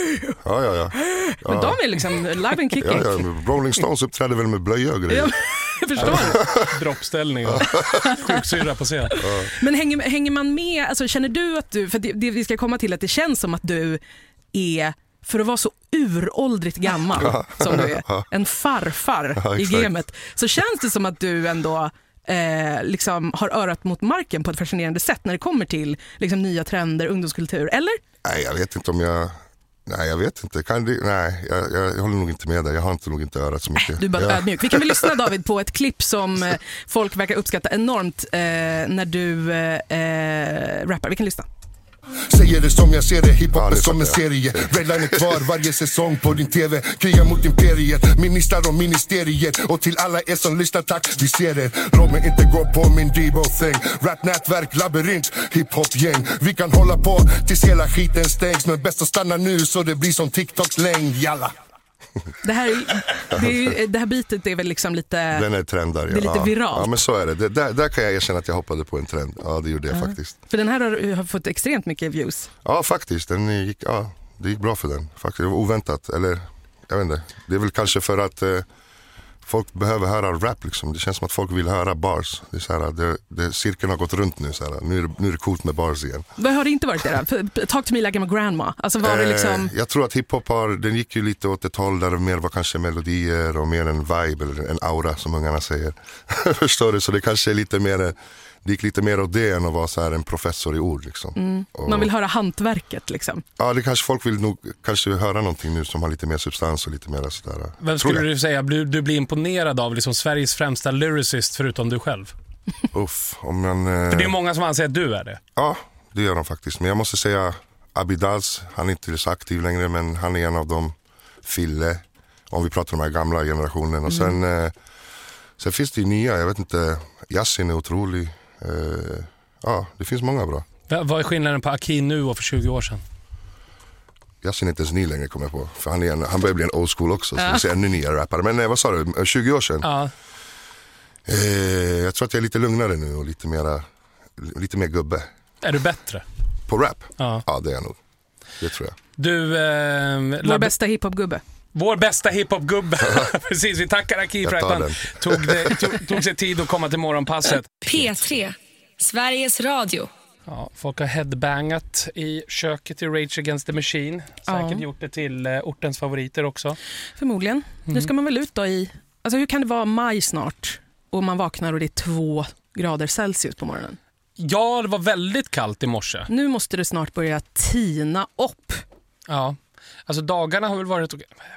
Ja. Men de är liksom live and kicking. Ja, Rolling Stones uppträdde väl med blöjor och grejer. Jag förstår. Droppställning och sjuksyra på scen. Men hänger man med, alltså känner du att du, för det vi ska komma till, att det känns som att du är, för att vara så uråldrigt gammal som du är, en farfar i gamet, så känns det som att du ändå liksom har örat mot marken på ett fascinerande sätt när det kommer till liksom nya trender, ungdomskultur, eller? Nej, jag vet inte om jag... Nej, jag vet inte. Jag håller nog inte med där. Jag har nog inte örat så mycket. Du är bara ödmjuk. Vi kan väl lyssna, David, på ett klipp som folk verkar uppskatta enormt när du rappar. Vi kan lyssna. Säger det som jag ser det, hiphop är som en serie. Redline är kvar varje säsong på din tv. Krigar mot imperiet, ministrar och ministeriet. Och till alla er som lyssnar, tack, vi ser er. Låt mig inte gå på min Debo-thing. Rap-nätverk, labyrint, hiphop-gäng. Vi kan hålla på tills hela skiten stängs, men bäst att stanna nu så det blir som TikToks längd, jalla. Det här bitet är väl liksom lite... Den är trendar, det är lite viralt. Ja, men så är det. Där kan jag erkänna att jag hoppade på en trend. Ja, det gjorde jag faktiskt. För den här har fått extremt mycket views. Ja, faktiskt. Det gick bra för den. Faktiskt. Det var oväntat. Eller, jag vet inte. Det är väl kanske för att folk behöver höra rap liksom. Det känns som att folk vill höra bars. Det är så här, cirkeln har gått runt nu. Så här. Nu är det coolt med bars igen. Vad har det inte varit det då? Talk to me like I'm a grandma. Alltså var det liksom... Jag tror att hiphop den gick ju lite åt ett håll där det mer var kanske melodier och mer en vibe eller en aura som ungarna säger. Förstår du? Så det kanske är lite mer... Det gick lite mer åt det än att vara så här en professor i ord liksom. Man vill höra hantverket liksom. Ja, det kanske folk vill nog kanske höra någonting nu som har lite mer substans och lite mer sådär. Vem skulle du säga du blir imponerad av liksom Sveriges främsta lyricist förutom du själv? Om man... För det är många som anser att du är det. Ja, det gör de faktiskt. Men jag måste säga Abidals, han är inte så aktiv längre men han är en av dem. Fille, om vi pratar om den här gamla generationen. Och sen finns det ju nya, jag vet inte, Yasin är otrolig. Ja, det finns många bra. Vad är skillnaden på Aki nu och för 20 år sedan? Yasin är inte ens ny längre kommer jag på. För han börjar bli en old school också. Så det är ännu nya rappare. Men vad sa du, 20 år sedan? Ja. Jag tror att jag är lite lugnare nu och lite mer gubbe. Är du bättre? På rap? Ja, det är jag nog. Det tror jag. Du, vår bästa hiphop-gubbe. Vår bästa hiphop-gubbe. Precis, vi tackar Aki för att han tog sig tid att komma till morgonpasset. P3, Sveriges Radio. Ja, folk har headbangat i köket i Rage Against the Machine. Säkert gjort det till ortens favoriter också. Förmodligen. Nu ska man väl ut då i... Alltså hur kan det vara maj snart och man vaknar och det är 2 grader Celsius på morgonen? Ja, det var väldigt kallt i morse. Nu måste det snart börja tina upp. Ja, alltså dagarna har väl varit...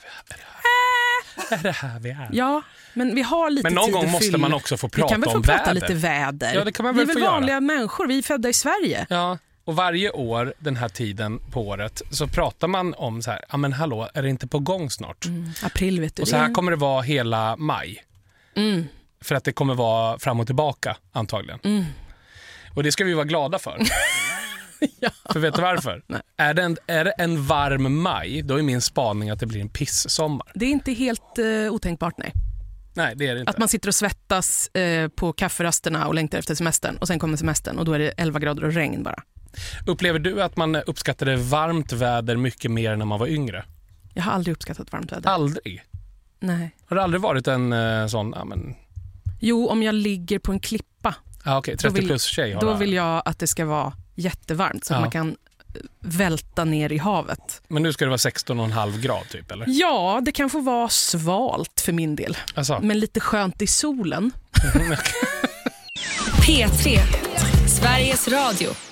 Är det här vi är? Ja, men vi har lite tid. Men någon gång måste man också få prata om väder. Vi kan väl få prata lite väder. Ja, det kan man väl få göra. Vi är väl vanliga människor, vi är födda i Sverige. Ja, och varje år den här tiden på året så pratar man om så här, ja men hallå, är det inte på gång snart? April vet du. Och så här kommer det vara hela maj. För att det kommer vara fram och tillbaka antagligen. Och det ska vi vara glada för. Ja. För vet du varför? Nej. Är det en varm maj, då är min spaning att det blir en piss-sommar. Det är inte helt otänkbart, nej. Nej, det är det inte. Att man sitter och svettas på kafferasterna och längtar efter semestern och sen kommer semestern och då är det 11 grader och regn bara. Upplever du att man uppskattade varmt väder mycket mer när man var yngre? Jag har aldrig uppskattat varmt väder. Aldrig? Nej. Har det aldrig varit en sån... Ja, men... Jo, om jag ligger på en klippa. Okej, 30 plus tjej har då vill jag att det ska vara jättevarmt så att man kan välta ner i havet. Men nu ska det vara 16,5 grad typ, eller? Ja, det kan få vara svalt för min del. Alltså. Men lite skönt i solen. P3, Sveriges Radio.